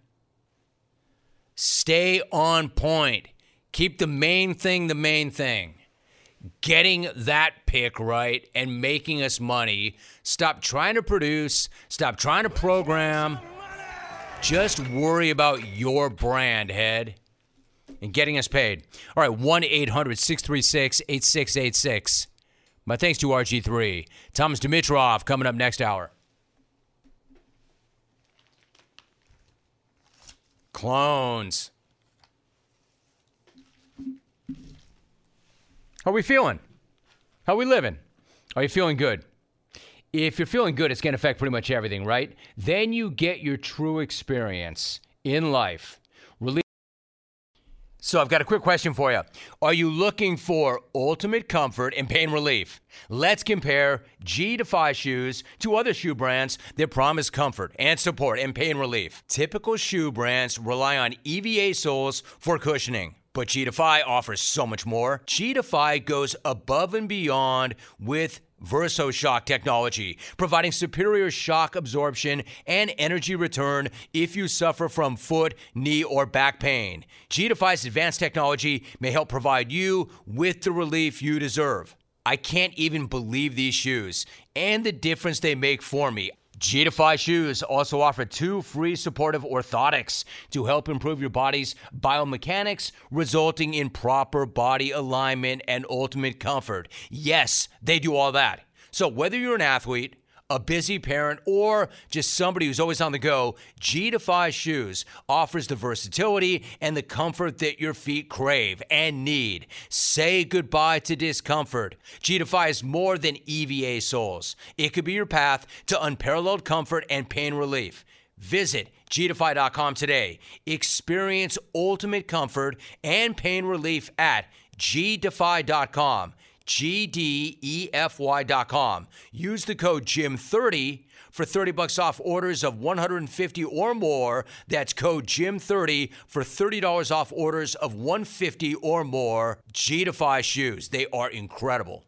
Stay on point. Keep the main thing the main thing. Getting that pick right and making us money. Stop trying to produce. Stop trying to program. Just worry about your brand, head, and getting us paid. All right, one eight hundred six three six eight six eight six. My thanks to R G three. Thomas Dimitrov coming up next hour. Clones. How are we feeling? How are we living? Are you feeling good? If you're feeling good, it's going to affect pretty much everything, right? Then you get your true experience in life. Release. So I've got a quick question for you. Are you looking for ultimate comfort and pain relief? Let's compare G Defy shoes to other shoe brands that promise comfort and support and pain relief. Typical shoe brands rely on E V A soles for cushioning, but G Defy offers so much more. G Defy goes above and beyond with VersoShock technology, providing superior shock absorption and energy return if you suffer from foot, knee, or back pain. G Defy's advanced technology may help provide you with the relief you deserve. I can't even believe these shoes and the difference they make for me. G Defy shoes also offer two free supportive orthotics to help improve your body's biomechanics, resulting in proper body alignment and ultimate comfort. Yes, they do all that. So whether you're an athlete, a busy parent, or just somebody who's always on the go, G Defy shoes offers the versatility and the comfort that your feet crave and need. Say goodbye to discomfort. G Defy is more than E V A soles. It could be your path to unparalleled comfort and pain relief. Visit G Defy dot com today. Experience ultimate comfort and pain relief at G Defy dot com. G D E F Y dot com. Use the code Jim thirty for thirty bucks off orders of one hundred fifty or more. That's code Jim thirty for thirty dollars off orders of one hundred fifty or more. G Defy shoes. They are incredible.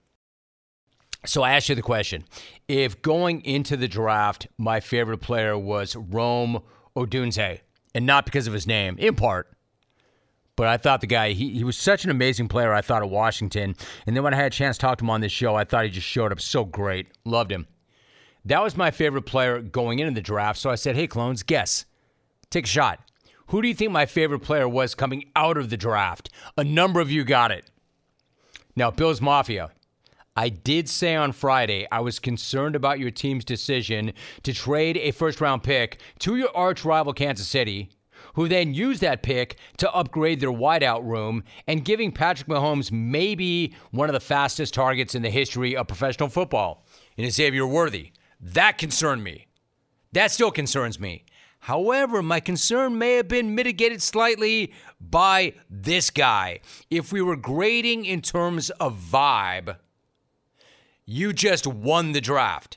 So I asked you the question. If going into the draft, my favorite player was Rome Odunze, and not because of his name, in part, but I thought the guy, he, he was such an amazing player, I thought, at Washington. And then when I had a chance to talk to him on this show, I thought he just showed up so great. Loved him. That was my favorite player going into the draft. So I said, hey, clones, guess. Take a shot. Who do you think my favorite player was coming out of the draft? A number of you got it. Now, Bills Mafia. I did say on Friday I was concerned about your team's decision to trade a first-round pick to your arch-rival Kansas City, who then used that pick to upgrade their wideout room and giving Patrick Mahomes maybe one of the fastest targets in the history of professional football in Xavier Worthy. That concerned me. That still concerns me. However, my concern may have been mitigated slightly by this guy. If we were grading in terms of vibe, you just won the draft.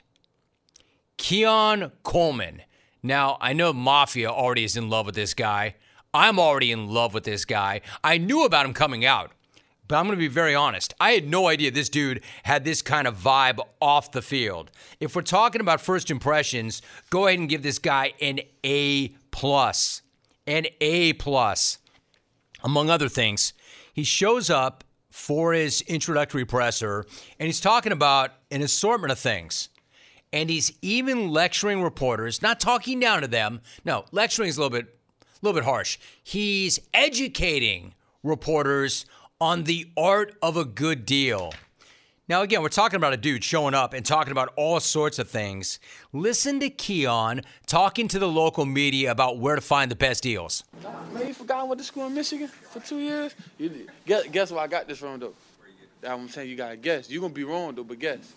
Keon Coleman. Now, I know Mafia already is in love with this guy. I'm already in love with this guy. I knew about him coming out, but I'm going to be very honest. I had no idea this dude had this kind of vibe off the field. If we're talking about first impressions, go ahead and give this guy an A plus. An A plus. Among other things, he shows up for his introductory presser, and he's talking about an assortment of things. And he's even lecturing reporters, not talking down to them. No, lecturing is a little bit, a little bit harsh. He's educating reporters on the art of a good deal. Now, again, we're talking about a dude showing up and talking about all sorts of things. Listen to Keon talking to the local media about where to find the best deals. Man, you forgot I went to school in Michigan for two years? You, guess, guess where I got this from, though? I'm saying you got to guess. You're going to be wrong, though, but guess.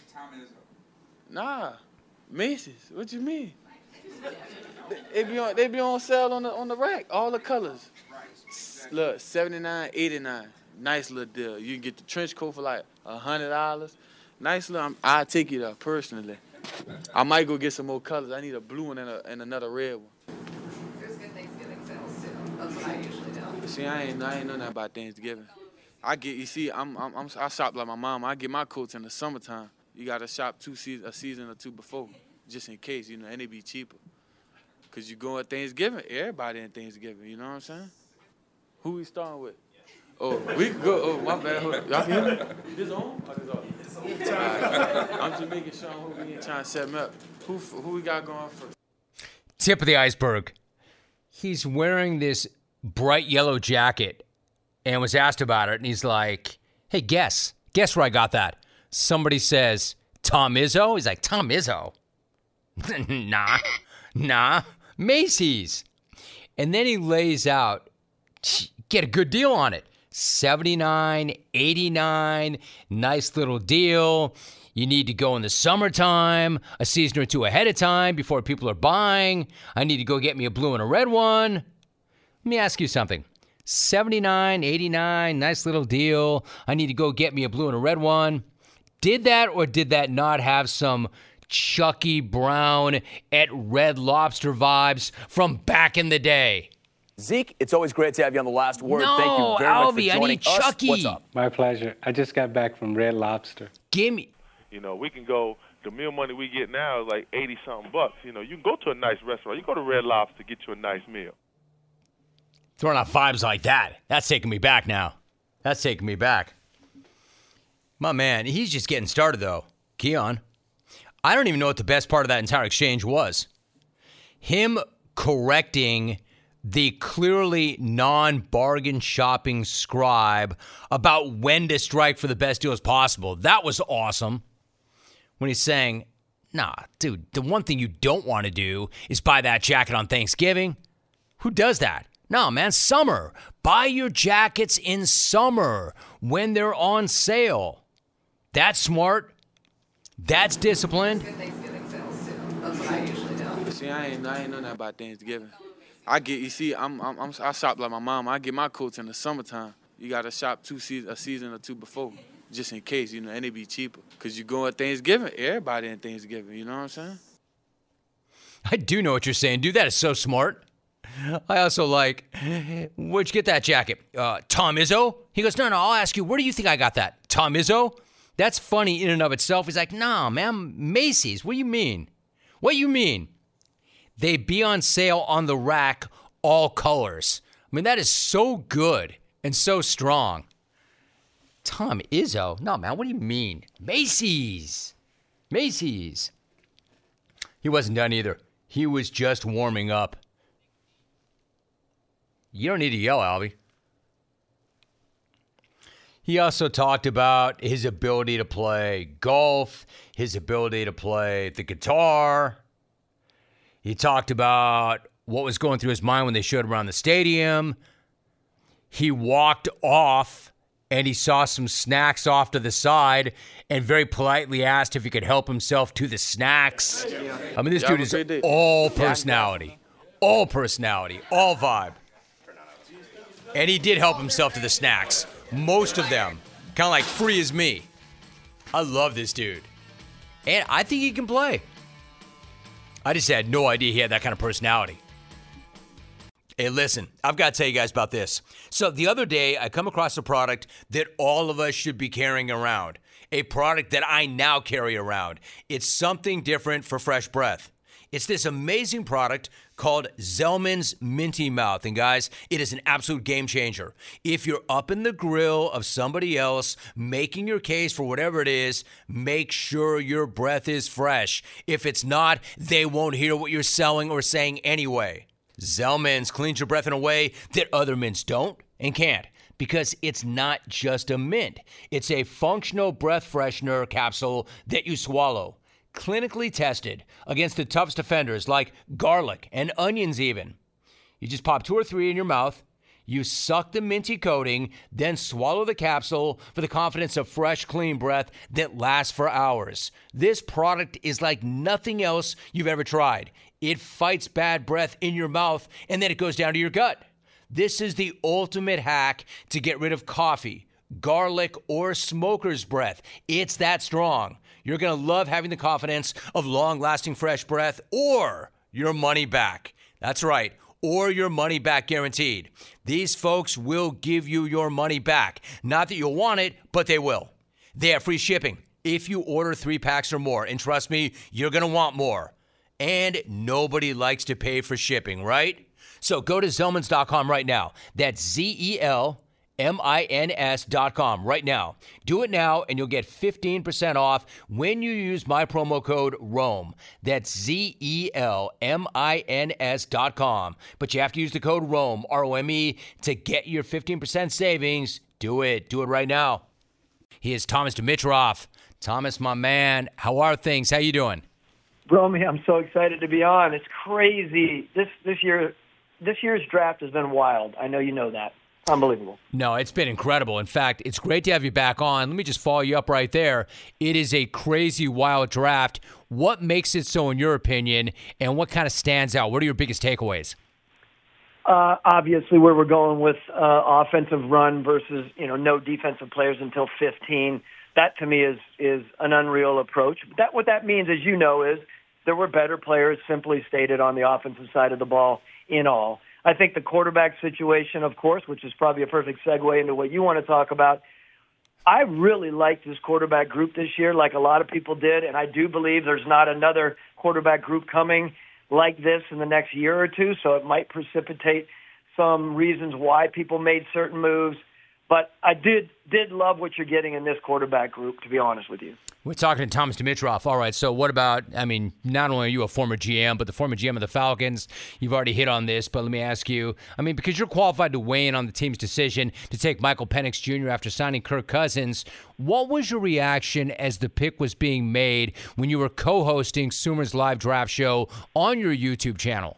Nah, Macy's. What you mean? They be on, they be on sale on the on the rack, all the colors. Look, seventy-nine, eighty-nine. Nice little deal. You can get the trench coat for like a hundred dollars. Nice little. I'll take you there personally. I might go get some more colors. I need a blue one and, a, and another red one. There's good Thanksgiving sales too. That's what I usually do. See, I ain't, I ain't know nothing about Thanksgiving. I get, you see, I'm, I'm, I'm, I shop like my mom. I get my coats in the summertime. You got to shop two seasons, a season or two before, just in case, you know, and it be cheaper. Because you go at Thanksgiving, everybody in Thanksgiving, you know what I'm saying? Who we starting with? Oh, we can go, oh, my bad. Y'all can hear me? This on? Oh, this on. Right. I'm just making sure who we ain't trying to set him up. Who, who we got going first? Tip of the iceberg. He's wearing this bright yellow jacket and was asked about it, and he's like, hey, guess. Guess where I got that? Somebody says, Tom Izzo? He's like, Tom Izzo? nah, nah, Macy's. And then he lays out, get a good deal on it. seventy-nine, eighty-nine, nice little deal. You need to go in the summertime, a season or two ahead of time before people are buying. I need to go get me a blue and a red one. Let me ask you something. seventy-nine, eighty-nine, nice little deal. I need to go get me a blue and a red one. Did that or did that not have some Chucky Brown at Red Lobster vibes from back in the day? Zeke, it's always great to have you on The Last Word. No, Thank you very Albie, much for joining I need us. Chucky. What's up? My pleasure. I just got back from Red Lobster. Gimme. You know, we can go, the meal money we get now is like eighty-something bucks. You know, you can go to a nice restaurant. You go to Red Lobster, get you a nice meal. Throwing out vibes like that. That's taking me back now. That's taking me back. My man, he's just getting started, though. Keon. I don't even know what the best part of that entire exchange was. Him correcting the clearly non-bargain shopping scribe about when to strike for the best deals possible. That was awesome. When he's saying, nah, dude, the one thing you don't want to do is buy that jacket on Thanksgiving. Who does that? No, man, summer. Buy your jackets in summer when they're on sale. That's smart. That's disciplined. Good Thanksgiving sales too. That's what I usually do. See, I ain't, I ain't know nothing about Thanksgiving. I get, you see, I'm, I'm, I'm, I shop like my mom. I get my coats in the summertime. You got to shop two seasons, a season or two before, just in case, you know, and it be cheaper. Because you go at Thanksgiving, everybody in Thanksgiving, you know what I'm saying? I do know what you're saying, dude. That is so smart. I also like, where'd you get that jacket? Uh, Tom Izzo? He goes, no, no, I'll ask you, where do you think I got that? Tom Izzo? That's funny in and of itself. He's like, nah, man, Macy's. What do you mean? What do you mean? They be on sale on the rack, all colors. I mean, that is so good and so strong. Tom Izzo? No, man, what do you mean? Macy's. Macy's. He wasn't done either. He was just warming up. You don't need to yell, Albie. He also talked about his ability to play golf, his ability to play the guitar. He talked about what was going through his mind when they showed him around the stadium. He walked off and he saw some snacks off to the side and very politely asked if he could help himself to the snacks. I mean, this dude is all personality, all personality, all vibe. And he did help himself to the snacks. Most of them. Kind of like free as me. I love this dude. And I think he can play. I just had no idea he had that kind of personality. Hey, listen, I've got to tell you guys about this. So the other day, I come across a product that all of us should be carrying around. A product that I now carry around. It's something different for fresh breath. It's this amazing product called Zellman's Minty Mouth. And guys, it is an absolute game changer. If you're up in the grill of somebody else making your case for whatever it is, make sure your breath is fresh. If it's not, they won't hear what you're selling or saying anyway. Zellman's cleans your breath in a way that other mints don't and can't. Because it's not just a mint. It's a functional breath freshener capsule that you swallow. Clinically tested against the toughest offenders like garlic and onions even. You just pop two or three in your mouth, you suck the minty coating, then swallow the capsule for the confidence of fresh, clean breath that lasts for hours. This product is like nothing else you've ever tried. It fights bad breath in your mouth and then it goes down to your gut. This is the ultimate hack to get rid of coffee, garlic, or smoker's breath. It's that strong. You're going to love having the confidence of long-lasting fresh breath or your money back. That's right, or your money back guaranteed. These folks will give you your money back. Not that you'll want it, but they will. They have free shipping if you order three packs or more. And trust me, you're going to want more. And nobody likes to pay for shipping, right? So go to Zelmans dot com right now. That's Z E L M I N S dot com right now. Do it now, and you'll get fifteen percent off when you use my promo code ROME. That's Z E L M I N S dot com. But you have to use the code ROME, R O M E, to get your fifteen percent savings. Do it. Do it right now. He is Thomas Dimitroff. Thomas, my man, how are things? How you doing? Romy, I'm so excited to be on. It's crazy. This this year, this year's draft has been wild. I know you know that. Unbelievable. No, it's been incredible. In fact, it's great to have you back on. Let me just follow you up right there. It is a crazy, wild draft. What makes it so, in your opinion, and what kind of stands out? What are your biggest takeaways? Uh, obviously, where we're going with uh, offensive run versus you know no defensive players until fifteen. That to me is is an unreal approach. That what that means, as you know, is there were better players, simply stated, on the offensive side of the ball in all. I think the quarterback situation, of course, which is probably a perfect segue into what you want to talk about. I really liked this quarterback group this year, like a lot of people did, and I do believe there's not another quarterback group coming like this in the next year or two, so it might precipitate some reasons why people made certain moves. But I did did love what you're getting in this quarterback group, to be honest with you. We're talking to Thomas Dimitroff. All right, so what about, I mean, not only are you a former G M, but the former G M of the Falcons. You've already hit on this, but let me ask you, I mean, because you're qualified to weigh in on the team's decision to take Michael Penix Junior after signing Kirk Cousins, what was your reaction as the pick was being made when you were co-hosting Sumer's live draft show on your YouTube channel?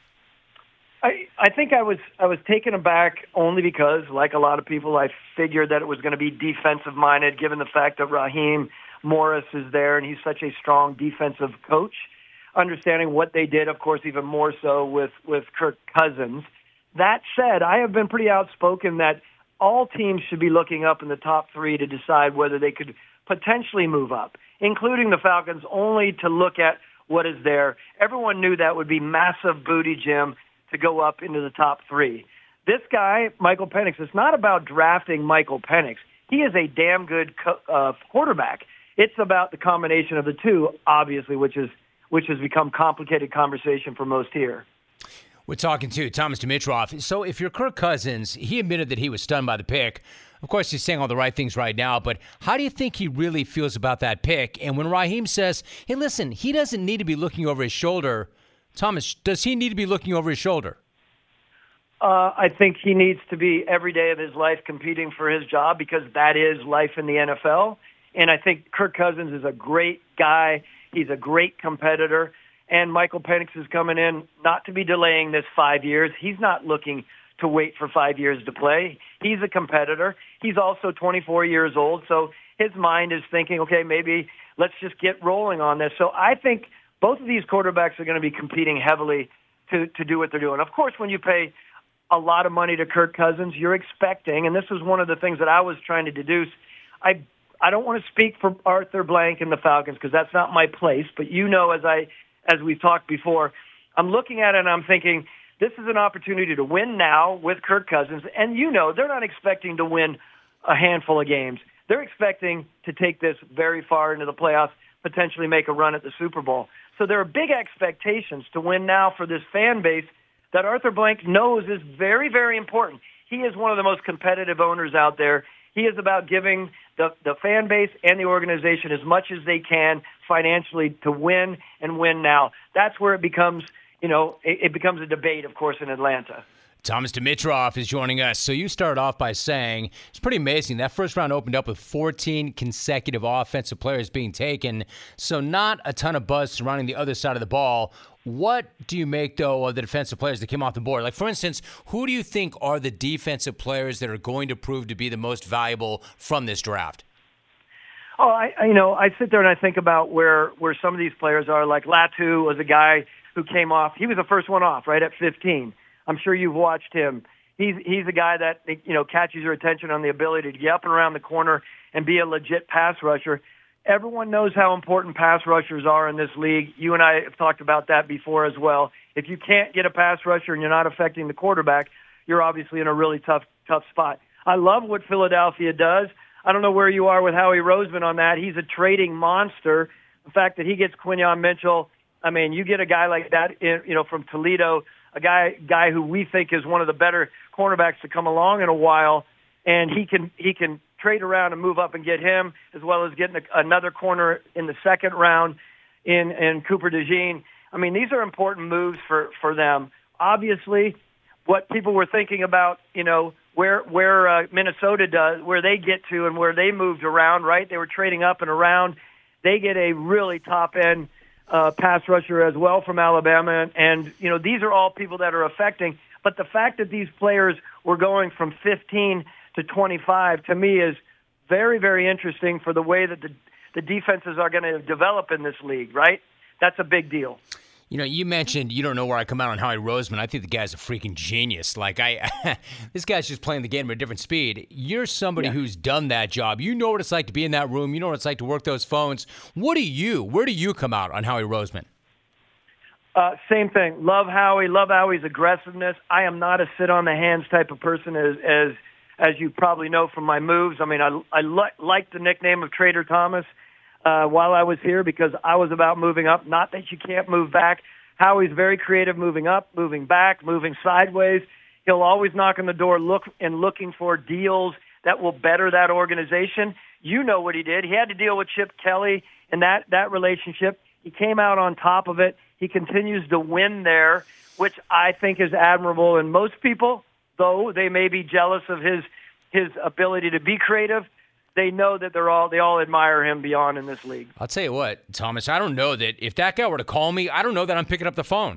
I, I think I was I was taken aback only because, like a lot of people, I figured that it was going to be defensive-minded, given the fact that Raheem Morris is there and he's such a strong defensive coach. Understanding what they did, of course, even more so with, with Kirk Cousins. That said, I have been pretty outspoken that all teams should be looking up in the top three to decide whether they could potentially move up, including the Falcons, only to look at what is there. Everyone knew that would be massive booty, Jim, to go up into the top three. This guy, Michael Penix, it's not about drafting Michael Penix. He is a damn good co- uh, quarterback. It's about the combination of the two, obviously, which is which has become complicated conversation for most here. We're talking to Thomas Dimitroff. So if you're Kirk Cousins, he admitted that he was stunned by the pick. Of course, he's saying all the right things right now, but how do you think he really feels about that pick? And when Raheem says, hey, listen, he doesn't need to be looking over his shoulder, Thomas, does he need to be looking over his shoulder? Uh, I think he needs to be every day of his life competing for his job because that is life in the N F L. And I think Kirk Cousins is a great guy. He's a great competitor. And Michael Penix is coming in not to be delaying this five years. He's not looking to wait for five years to play. He's a competitor. He's also twenty-four years old. So his mind is thinking, okay, maybe let's just get rolling on this. So I think both of these quarterbacks are going to be competing heavily to, to do what they're doing. Of course, when you pay a lot of money to Kirk Cousins, you're expecting, and this was one of the things that I was trying to deduce. I I don't want to speak for Arthur Blank and the Falcons because that's not my place, but you know, as I as we've talked before, I'm looking at it and I'm thinking this is an opportunity to win now with Kirk Cousins, and you know they're not expecting to win a handful of games. They're expecting to take this very far into the playoffs, potentially make a run at the Super Bowl. So there are big expectations to win now for this fan base that Arthur Blank knows is very, very important. He is one of the most competitive owners out there. He is about giving the, the fan base and the organization as much as they can financially to win and win now. That's where it becomes, you know, it, it becomes a debate, of course, in Atlanta. Thomas Dimitroff is joining us. So you started off by saying it's pretty amazing. That first round opened up with fourteen consecutive offensive players being taken, so not a ton of buzz surrounding the other side of the ball. What do you make, though, of the defensive players that came off the board? Like, for instance, who do you think are the defensive players that are going to prove to be the most valuable from this draft? Oh, I, I you know, I sit there and I think about where, where some of these players are. Like Latu was a guy who came off. He was the first one off, right, at fifteen. I'm sure you've watched him. He's he's a guy that, you know, catches your attention on the ability to get up and around the corner and be a legit pass rusher. everyone knows how important pass rushers are in this league. You and I have talked about that before as well. If you can't get a pass rusher and you're not affecting the quarterback, you're obviously in a really tough, tough spot. I love what Philadelphia does. I don't know where you are with Howie Roseman on that. He's a trading monster. The fact that he gets Quinyon Mitchell, I mean, you get a guy like that, in, you know, from Toledo, a guy guy who we think is one of the better cornerbacks to come along in a while, and he can he can trade around and move up and get him, as well as getting a, another corner in the second round in, in Cooper DeJean. I mean, these are important moves for, for them. Obviously, what people were thinking about, you know, where where uh, Minnesota does, where they get to and where they moved around, right? They were trading up and around. They get a really top-end uh, pass rusher as well from Alabama. And, and, you know, these are all people that are affecting. But the fact that these players were going from fifteen to twenty-five, to me, is very, very interesting for the way that the, the defenses are going to develop in this league, right? That's a big deal. You know, you mentioned you don't know where I come out on Howie Roseman. I think the guy's a freaking genius. Like, I, this guy's just playing the game at a different speed. You're somebody yeah. who's done that job. You know what it's like to be in that room. You know what it's like to work those phones. What do you, where do you come out on Howie Roseman? Uh, same thing. Love Howie. Love Howie's aggressiveness. I am not a sit-on-the-hands type of person, as as as you probably know from my moves. I mean, I, I li- like the nickname of Trader Thomas uh, while I was here because I was about moving up. Not that you can't move back. Howie's very creative moving up, moving back, moving sideways. He'll always knock on the door look and looking for deals that will better that organization. You know what he did. He had to deal with Chip Kelly and that, that relationship. He came out on top of it. He continues to win there, which I think is admirable. And most people, though they may be jealous of his his ability to be creative, they know that they're all they all admire him beyond in this league. I'll tell you what, Thomas, I don't know that if that guy were to call me, I don't know that I'm picking up the phone.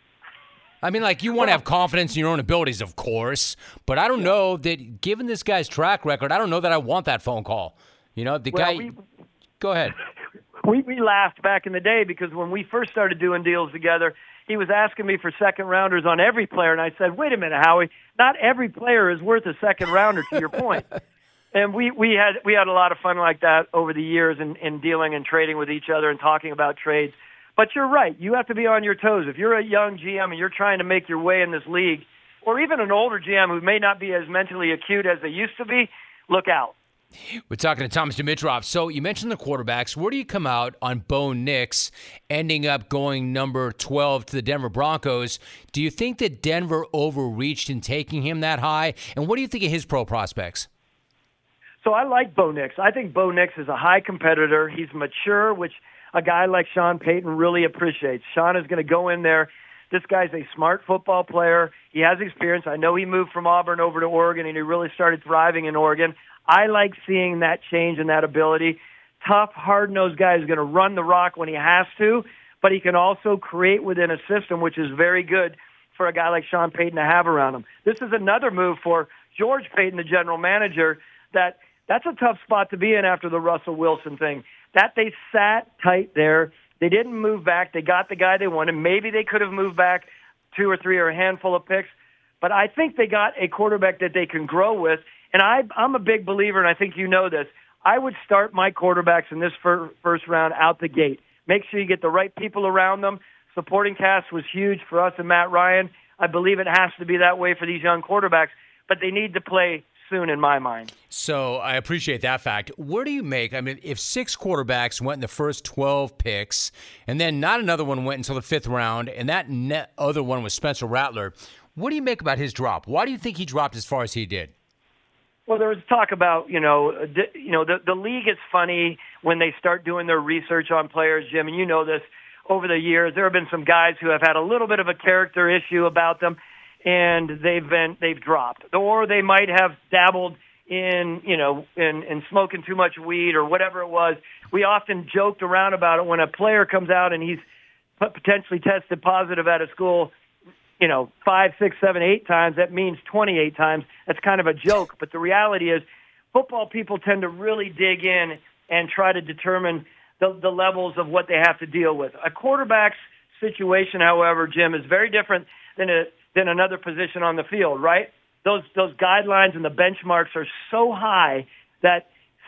I mean, like, you want to have confidence in your own abilities, of course, but I don't know that, given this guy's track record, I don't know that I want that phone call. You know, the well, guy. We, go ahead. We we laughed back in the day because when we first started doing deals together, he was asking me for second rounders on every player, and I said, "Wait a minute, Howie, not every player is worth a second rounder." To your point, and we, we had we had a lot of fun like that over the years in, in dealing and trading with each other and talking about trades. But you're right; you have to be on your toes. If you're a young G M and you're trying to make your way in this league, or even an older G M who may not be as mentally acute as they used to be, look out. We're talking to Thomas Dimitroff. So you mentioned the quarterbacks. Where do you come out on Bo Nix ending up going number twelve to the Denver Broncos? Do you think that Denver overreached in taking him that high? And what do you think of his pro prospects? So I like Bo Nix. I think Bo Nix is a high competitor. He's mature, which a guy like Sean Payton really appreciates. Sean is going to go in there. This guy's a smart football player. He has experience. I know he moved from Auburn over to Oregon, and he really started thriving in Oregon. I like seeing that change and that ability. Tough, hard-nosed guy is going to run the rock when he has to, but he can also create within a system, which is very good for a guy like Sean Payton to have around him. This is another move for George Payton, the general manager, that that's a tough spot to be in after the Russell Wilson thing. That they sat tight there. They didn't move back. They got the guy they wanted. Maybe they could have moved back two or three or a handful of picks, but I think they got a quarterback that they can grow with. And I, I'm a big believer, and I think you know this, I would start my quarterbacks in this fir- first round out the gate. Make sure you get the right people around them. Supporting cast was huge for us and Matt Ryan. I believe it has to be that way for these young quarterbacks, but they need to play soon in my mind. So I appreciate that fact. Where do you make, I mean, if six quarterbacks went in the first twelve picks, and then not another one went until the fifth round, and that net other one was Spencer Rattler, what do you make about his drop? Why do you think he dropped as far as he did? Well, there was talk about, you know, the, you know, the, the league is funny when they start doing their research on players, Jim, and you know this. Over the years, there have been some guys who have had a little bit of a character issue about them, and they've been they've dropped, or they might have dabbled in, you know, in, in smoking too much weed or whatever it was. We often joked around about it when a player comes out and he's potentially tested positive at a school. You know, five, six, seven, eight times, that means twenty-eight times. That's kind of a joke. But the reality is football people tend to really dig in and try to determine the, the levels of what they have to deal with. A quarterback's situation, however, Jim, is very different than a, than another position on the field, right? Those those guidelines and the benchmarks are so high that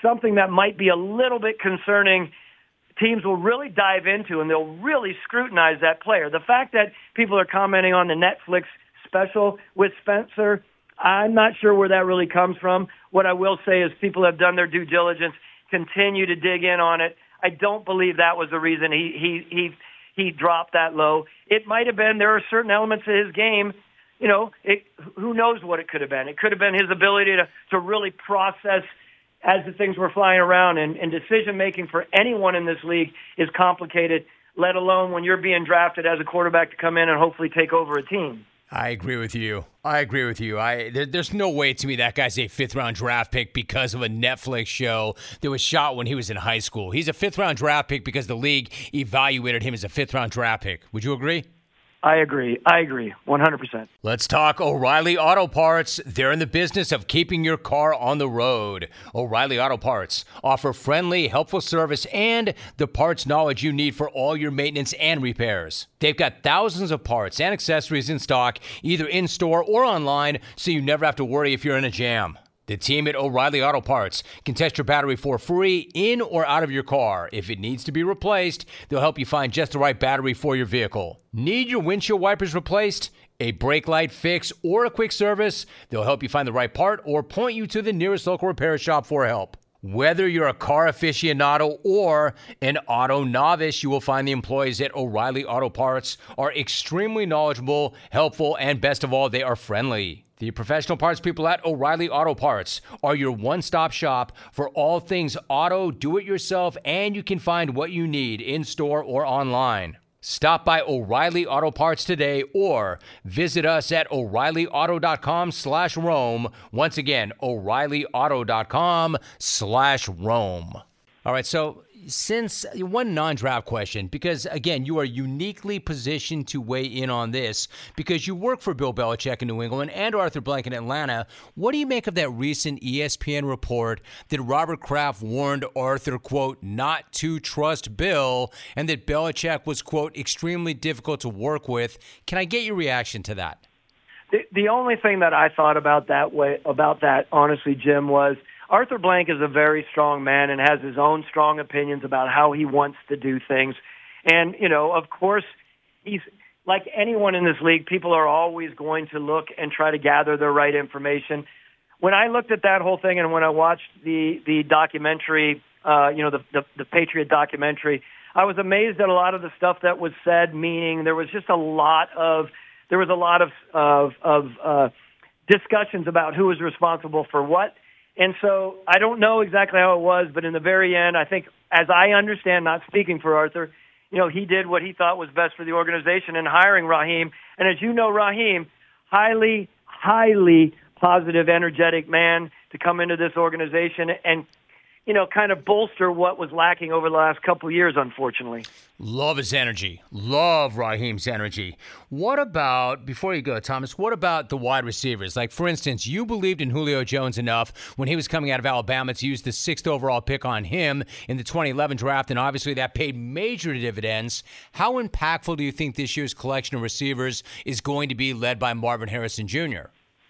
something that might be a little bit concerning. Teams will really dive into and they'll really scrutinize that player. The fact that people are commenting on the Netflix special with Spencer, I'm not sure where that really comes from. What I will say is people have done their due diligence, continue to dig in on it. I don't believe that was the reason he he he he dropped that low. It might have been there are certain elements of his game, you know, it, who knows what it could have been. It could have been his ability to, to really process as the things were flying around, and, and decision-making for anyone in this league is complicated, let alone when you're being drafted as a quarterback to come in and hopefully take over a team. I agree with you. I agree with you. I there, there's no way to me that guy's a fifth-round draft pick because of a Netflix show that was shot when he was in high school. He's a fifth-round draft pick because the league evaluated him as a fifth-round draft pick. Would you agree? I agree. I agree. one hundred percent. Let's talk O'Reilly Auto Parts. They're in the business of keeping your car on the road. O'Reilly Auto Parts offer friendly, helpful service and the parts knowledge you need for all your maintenance and repairs. They've got thousands of parts and accessories in stock, either in-store or online, so you never have to worry if you're in a jam. The team at O'Reilly Auto Parts can test your battery for free in or out of your car. If it needs to be replaced, they'll help you find just the right battery for your vehicle. Need your windshield wipers replaced, a brake light fix, or a quick service? They'll help you find the right part or point you to the nearest local repair shop for help. Whether you're a car aficionado or an auto novice, you will find the employees at O'Reilly Auto Parts are extremely knowledgeable, helpful, and best of all, they are friendly. The professional parts people at O'Reilly Auto Parts are your one-stop shop for all things auto, do-it-yourself, and you can find what you need in-store or online. Stop by O'Reilly Auto Parts today or visit us at O'Reillyauto.com slash Rome. Once again, O'Reillyauto.com slash Rome. All right, so since one non-draft question, because again, you are uniquely positioned to weigh in on this because you work for Bill Belichick in New England and Arthur Blank in Atlanta. What do you make of that recent E S P N report that Robert Kraft warned Arthur, quote, not to trust Bill, and that Belichick was, quote, extremely difficult to work with? Can I get your reaction to that? The, the only thing that I thought about that way about that, honestly, Jim, was Arthur Blank is a very strong man and has his own strong opinions about how he wants to do things. And, you know, of course, he's like anyone in this league, people are always going to look and try to gather the right information. When I looked at that whole thing and when I watched the, the documentary, uh, you know, the, the, the Patriot documentary, I was amazed at a lot of the stuff that was said, meaning there was just a lot of, there was a lot of, of, of uh, discussions about who was responsible for what. And so I don't know exactly how it was, but in the very end, I think, as I understand, not speaking for Arthur, you know, he did what he thought was best for the organization in hiring Raheem. And as you know, Raheem, highly, highly positive, energetic man to come into this organization and, you know, kind of bolster what was lacking over the last couple of years, unfortunately. Love his energy. Love Raheem's energy. What about, before you go, Thomas, what about the wide receivers? Like, for instance, you believed in Julio Jones enough when he was coming out of Alabama to use the sixth overall pick on him in the twenty eleven draft, and obviously that paid major dividends. How impactful do you think this year's collection of receivers is going to be, led by Marvin Harrison Junior?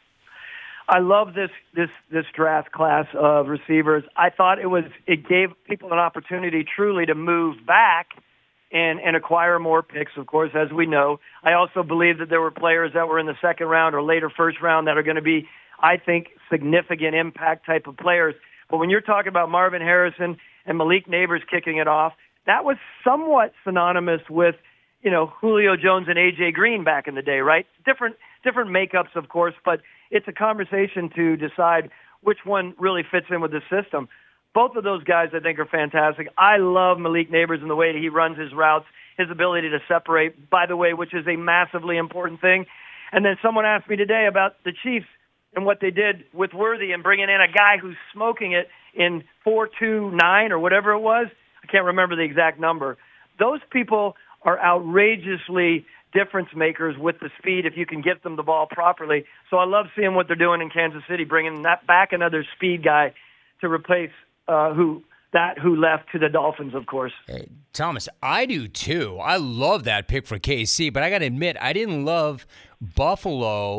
I love this this this draft class of receivers. I thought it was it gave people an opportunity truly to move back and, and acquire more picks, of course, as we know. I also believe that there were players that were in the second round or later first round that are going to be, I think, significant impact type of players. But when you're talking about Marvin Harrison and Malik Neighbors kicking it off, that was somewhat synonymous with, you know, Julio Jones and A J Green back in the day, right? Different different makeups, of course, but it's a conversation to decide which one really fits in with the system. Both of those guys, I think, are fantastic. I love Malik Neighbors and the way that he runs his routes, his ability to separate, by the way, which is a massively important thing. And then someone asked me today about the Chiefs and what they did with Worthy and bringing in a guy who's smoking it in four two nine or whatever it was. I can't remember the exact number. Those people are outrageously difference makers with the speed if you can get them the ball properly. So I love seeing what they're doing in Kansas City, bringing that back another speed guy to replace uh, who that who left to the Dolphins, of course. Hey, Thomas, I do too. I love that pick for K C, but I got to admit, I didn't love Buffalo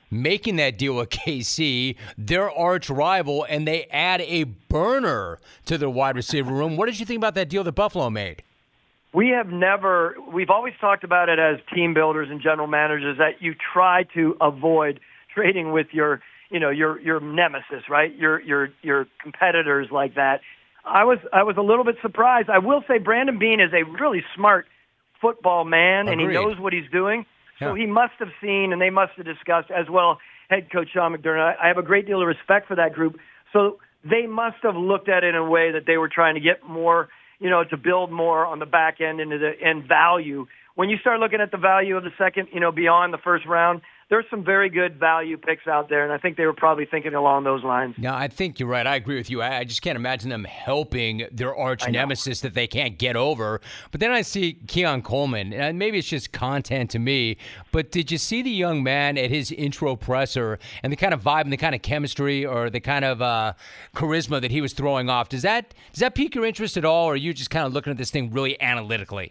making that deal with K C, their arch rival, and they add a burner to their wide receiver room. What did you think about that deal that Buffalo made? We have never, we've always talked about it as team builders and general managers that you try to avoid trading with your, you know, your, your nemesis, right? Your, your, your competitors like that. I was, I was a little bit surprised. I will say Brandon Beane is a really smart football man, and he Agreed. knows what he's doing. So Yeah. he must have seen, and they must have discussed as well, head coach Sean McDermott. I have a great deal of respect for that group. So they must have looked at it in a way that they were trying to get more, you know, to build more on the back end into the end value. When you start looking at the value of the second, you know, beyond the first round, there's some very good value picks out there, and I think they were probably thinking along those lines. No, I think you're right. I agree with you. I, I just can't imagine them helping their arch nemesis that they can't get over. But then I see Keon Coleman, and maybe it's just content to me, but did you see the young man at his intro presser and the kind of vibe and the kind of chemistry or the kind of uh, charisma that he was throwing off? Does that does that pique your interest at all, or are you just kind of looking at this thing really analytically?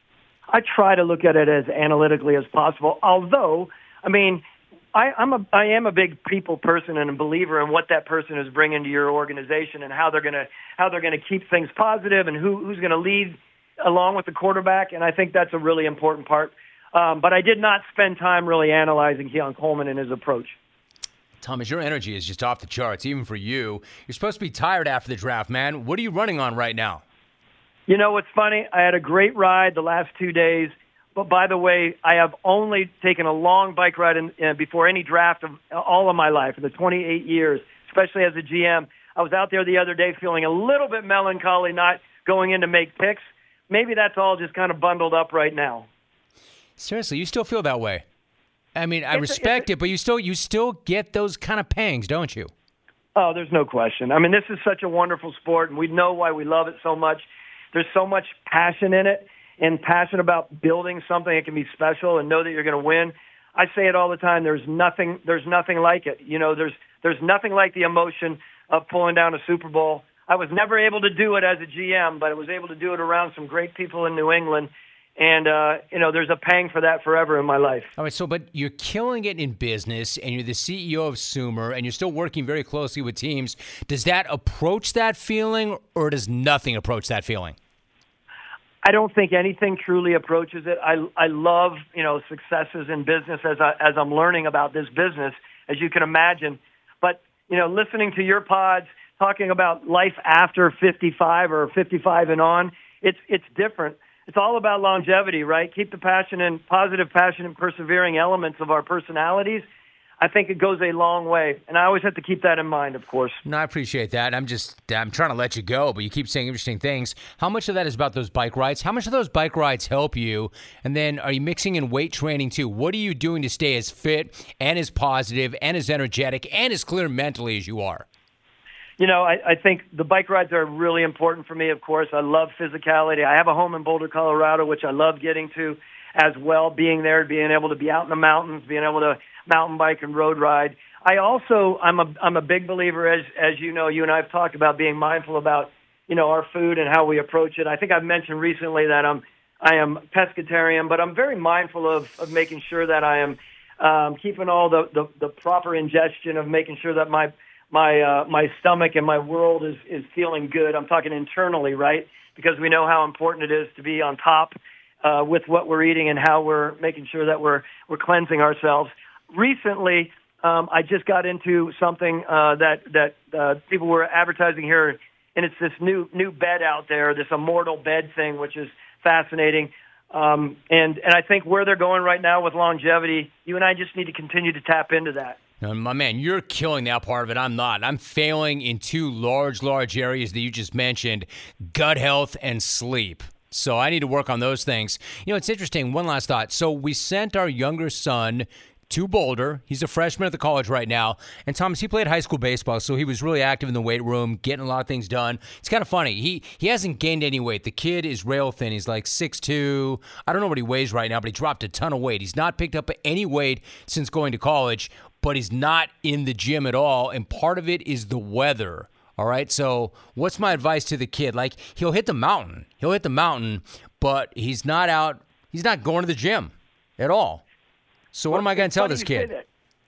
I try to look at it as analytically as possible, although, I mean, I, I'm a, I am a big people person and a believer in what that person is bringing to your organization and how they're going to how they're going to keep things positive and who, who's going to lead along with the quarterback, and I think that's a really important part. Um, but I did not spend time really analyzing Keon Coleman and his approach. Thomas, your energy is just off the charts, even for you. You're supposed to be tired after the draft, man. What are you running on right now? You know what's funny? I had a great ride the last two days. But by the way, I have only taken a long bike ride in, uh, before any draft of all of my life, in the twenty-eight years, especially as a G M. I was out there the other day feeling a little bit melancholy, not going in to make picks. Maybe that's all just kind of bundled up right now. Seriously, you still feel that way? I mean, I It's a- respect it's a- it, but you still you still get those kind of pangs, don't you? Oh, there's no question. I mean, this is such a wonderful sport, and we know why we love it so much. There's so much passion in it, and passion about building something that can be special and know that you're going to win. I say it all the time. There's nothing. There's nothing like it. You know, there's there's nothing like the emotion of pulling down a Super Bowl. I was never able to do it as a G M, but I was able to do it around some great people in New England. And, uh, you know, there's a pang for that forever in my life. All right, so but you're killing it in business, and you're the C E O of Sumer, and you're still working very closely with teams. Does that approach that feeling, or does nothing approach that feeling? I don't think anything truly approaches it. I I love, you know, successes in business as I as I'm learning about this business, as you can imagine. But, you know, listening to your pods talking about life after fifty-five or fifty-five and on, it's it's different. It's all about longevity, right? Keep the passion and positive passion and persevering elements of our personalities. I think it goes a long way, and I always have to keep that in mind, of course. No, I appreciate that. I'm just I'm trying to let you go, but you keep saying interesting things. How much of that is about those bike rides? How much of those bike rides help you? And then are you mixing in weight training too? What are you doing to stay as fit and as positive and as energetic and as clear mentally as you are? You know, I, I think the bike rides are really important for me, of course. I love physicality. I have a home in Boulder, Colorado, which I love getting to as well, being there, being able to be out in the mountains, being able to mountain bike and road ride. I also, I'm a, I'm a big believer, as, as you know, you and I have talked about being mindful about, you know, our food and how we approach it. I think I've mentioned recently that I'm, I am pescatarian, but I'm very mindful of, of making sure that I am um, keeping all the, the, the proper ingestion of making sure that my, my, uh, my stomach and my world is, is feeling good. I'm talking internally, right? Because we know how important it is to be on top uh, with what we're eating and how we're making sure that we're, we're cleansing ourselves. Recently, um, I just got into something uh, that that uh, people were advertising here, and it's this new new bed out there, this immortal bed thing, which is fascinating. Um, and and I think where they're going right now with longevity, you and I just need to continue to tap into that. Now, my man, you're killing that part of it. I'm not. I'm failing in two large, large areas that you just mentioned, gut health and sleep. So I need to work on those things. You know, it's interesting. One last thought. So we sent our younger son to Boulder. He's a freshman at the college right now. And Thomas, he played high school baseball, so he was really active in the weight room, getting a lot of things done. It's kind of funny. He he hasn't gained any weight. The kid is rail thin. He's like six two. I don't know what he weighs right now, but he dropped a ton of weight. He's not picked up any weight since going to college, but he's not in the gym at all, and part of it is the weather. All right, so what's my advice to the kid? Like, he'll hit the mountain. He'll hit the mountain, but he's not out. He's not going to the gym at all. So what am I going to tell this kid?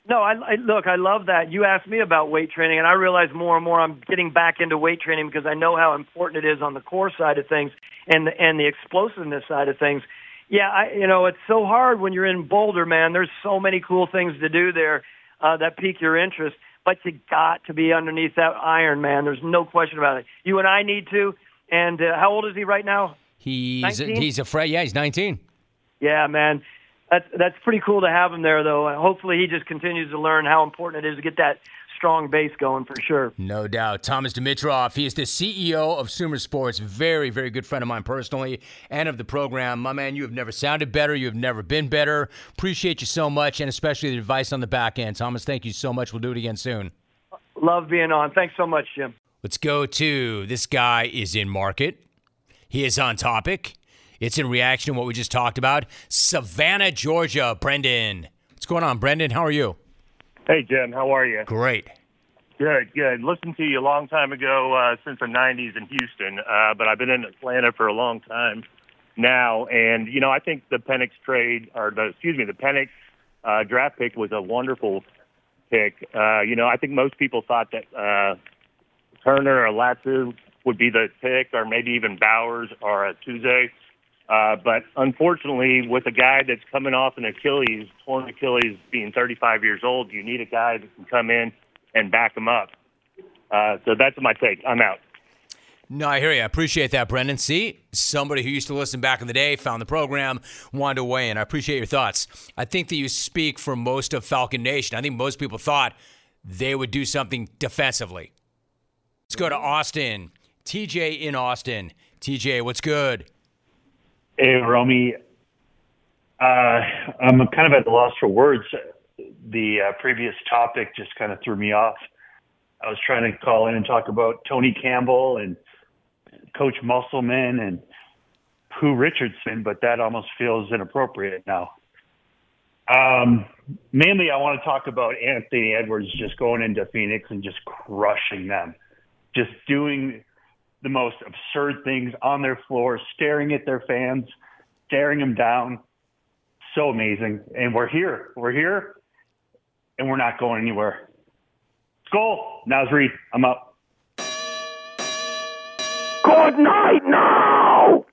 No, I, I look, I love that. You asked me about weight training, and I realize more and more I'm getting back into weight training because I know how important it is on the core side of things and the, and the explosiveness side of things. Yeah, I, you know, it's so hard when you're in Boulder, man. There's so many cool things to do there uh, that pique your interest, but you got to be underneath that iron, man. There's no question about it. You and I need to. And uh, how old is he right now? He's nineteen? he's a fred. Yeah, he's nineteen. Yeah, man. That's that's pretty cool to have him there, though. Hopefully, he just continues to learn how important it is to get that strong base going for sure. No doubt. Thomas Dimitrov, he is the C E O of Sumer Sports. Very, very good friend of mine personally and of the program. My man, you have never sounded better. You have never been better. Appreciate you so much, and especially the advice on the back end. Thomas, thank you so much. We'll do it again soon. Love being on. Thanks so much, Jim. Let's go to this guy is in market. He is on topic. It's in reaction to what we just talked about. Savannah, Georgia, Brendan. What's going on, Brendan? How are you? Hey, Jim. How are you? Great. Good, good. Listened to you a long time ago, uh, since the nineties in Houston, uh, but I've been in Atlanta for a long time now. And, you know, I think the Penix trade, or the, excuse me, the Penix uh, draft pick was a wonderful pick. Uh, you know, I think most people thought that uh, Turner or Latsu would be the pick, or maybe even Bowers or a Tuesday. Uh, but unfortunately, with a guy that's coming off an Achilles, torn Achilles, being thirty-five years old, you need a guy that can come in and back him up. Uh, so that's my take. I'm out. No, I hear you. I appreciate that, Brendan. See, somebody who used to listen back in the day, found the program, wanted to weigh in. I appreciate your thoughts. I think that you speak for most of Falcon Nation. I think most people thought they would do something defensively. Let's go to Austin. T J in Austin. T J, what's good? Hey, Romy. Uh, I'm kind of at a loss for words. The uh, previous topic just kind of threw me off. I was trying to call in and talk about Tony Campbell and Coach Musselman and Pooh Richardson, but that almost feels inappropriate now. Um, mainly, I want to talk about Anthony Edwards just going into Phoenix and just crushing them, just doing the most absurd things on their floor, staring at their fans, staring them down. So amazing. And we're here. We're here, and we're not going anywhere. Skol. Now's Reed. I'm up. Good night now!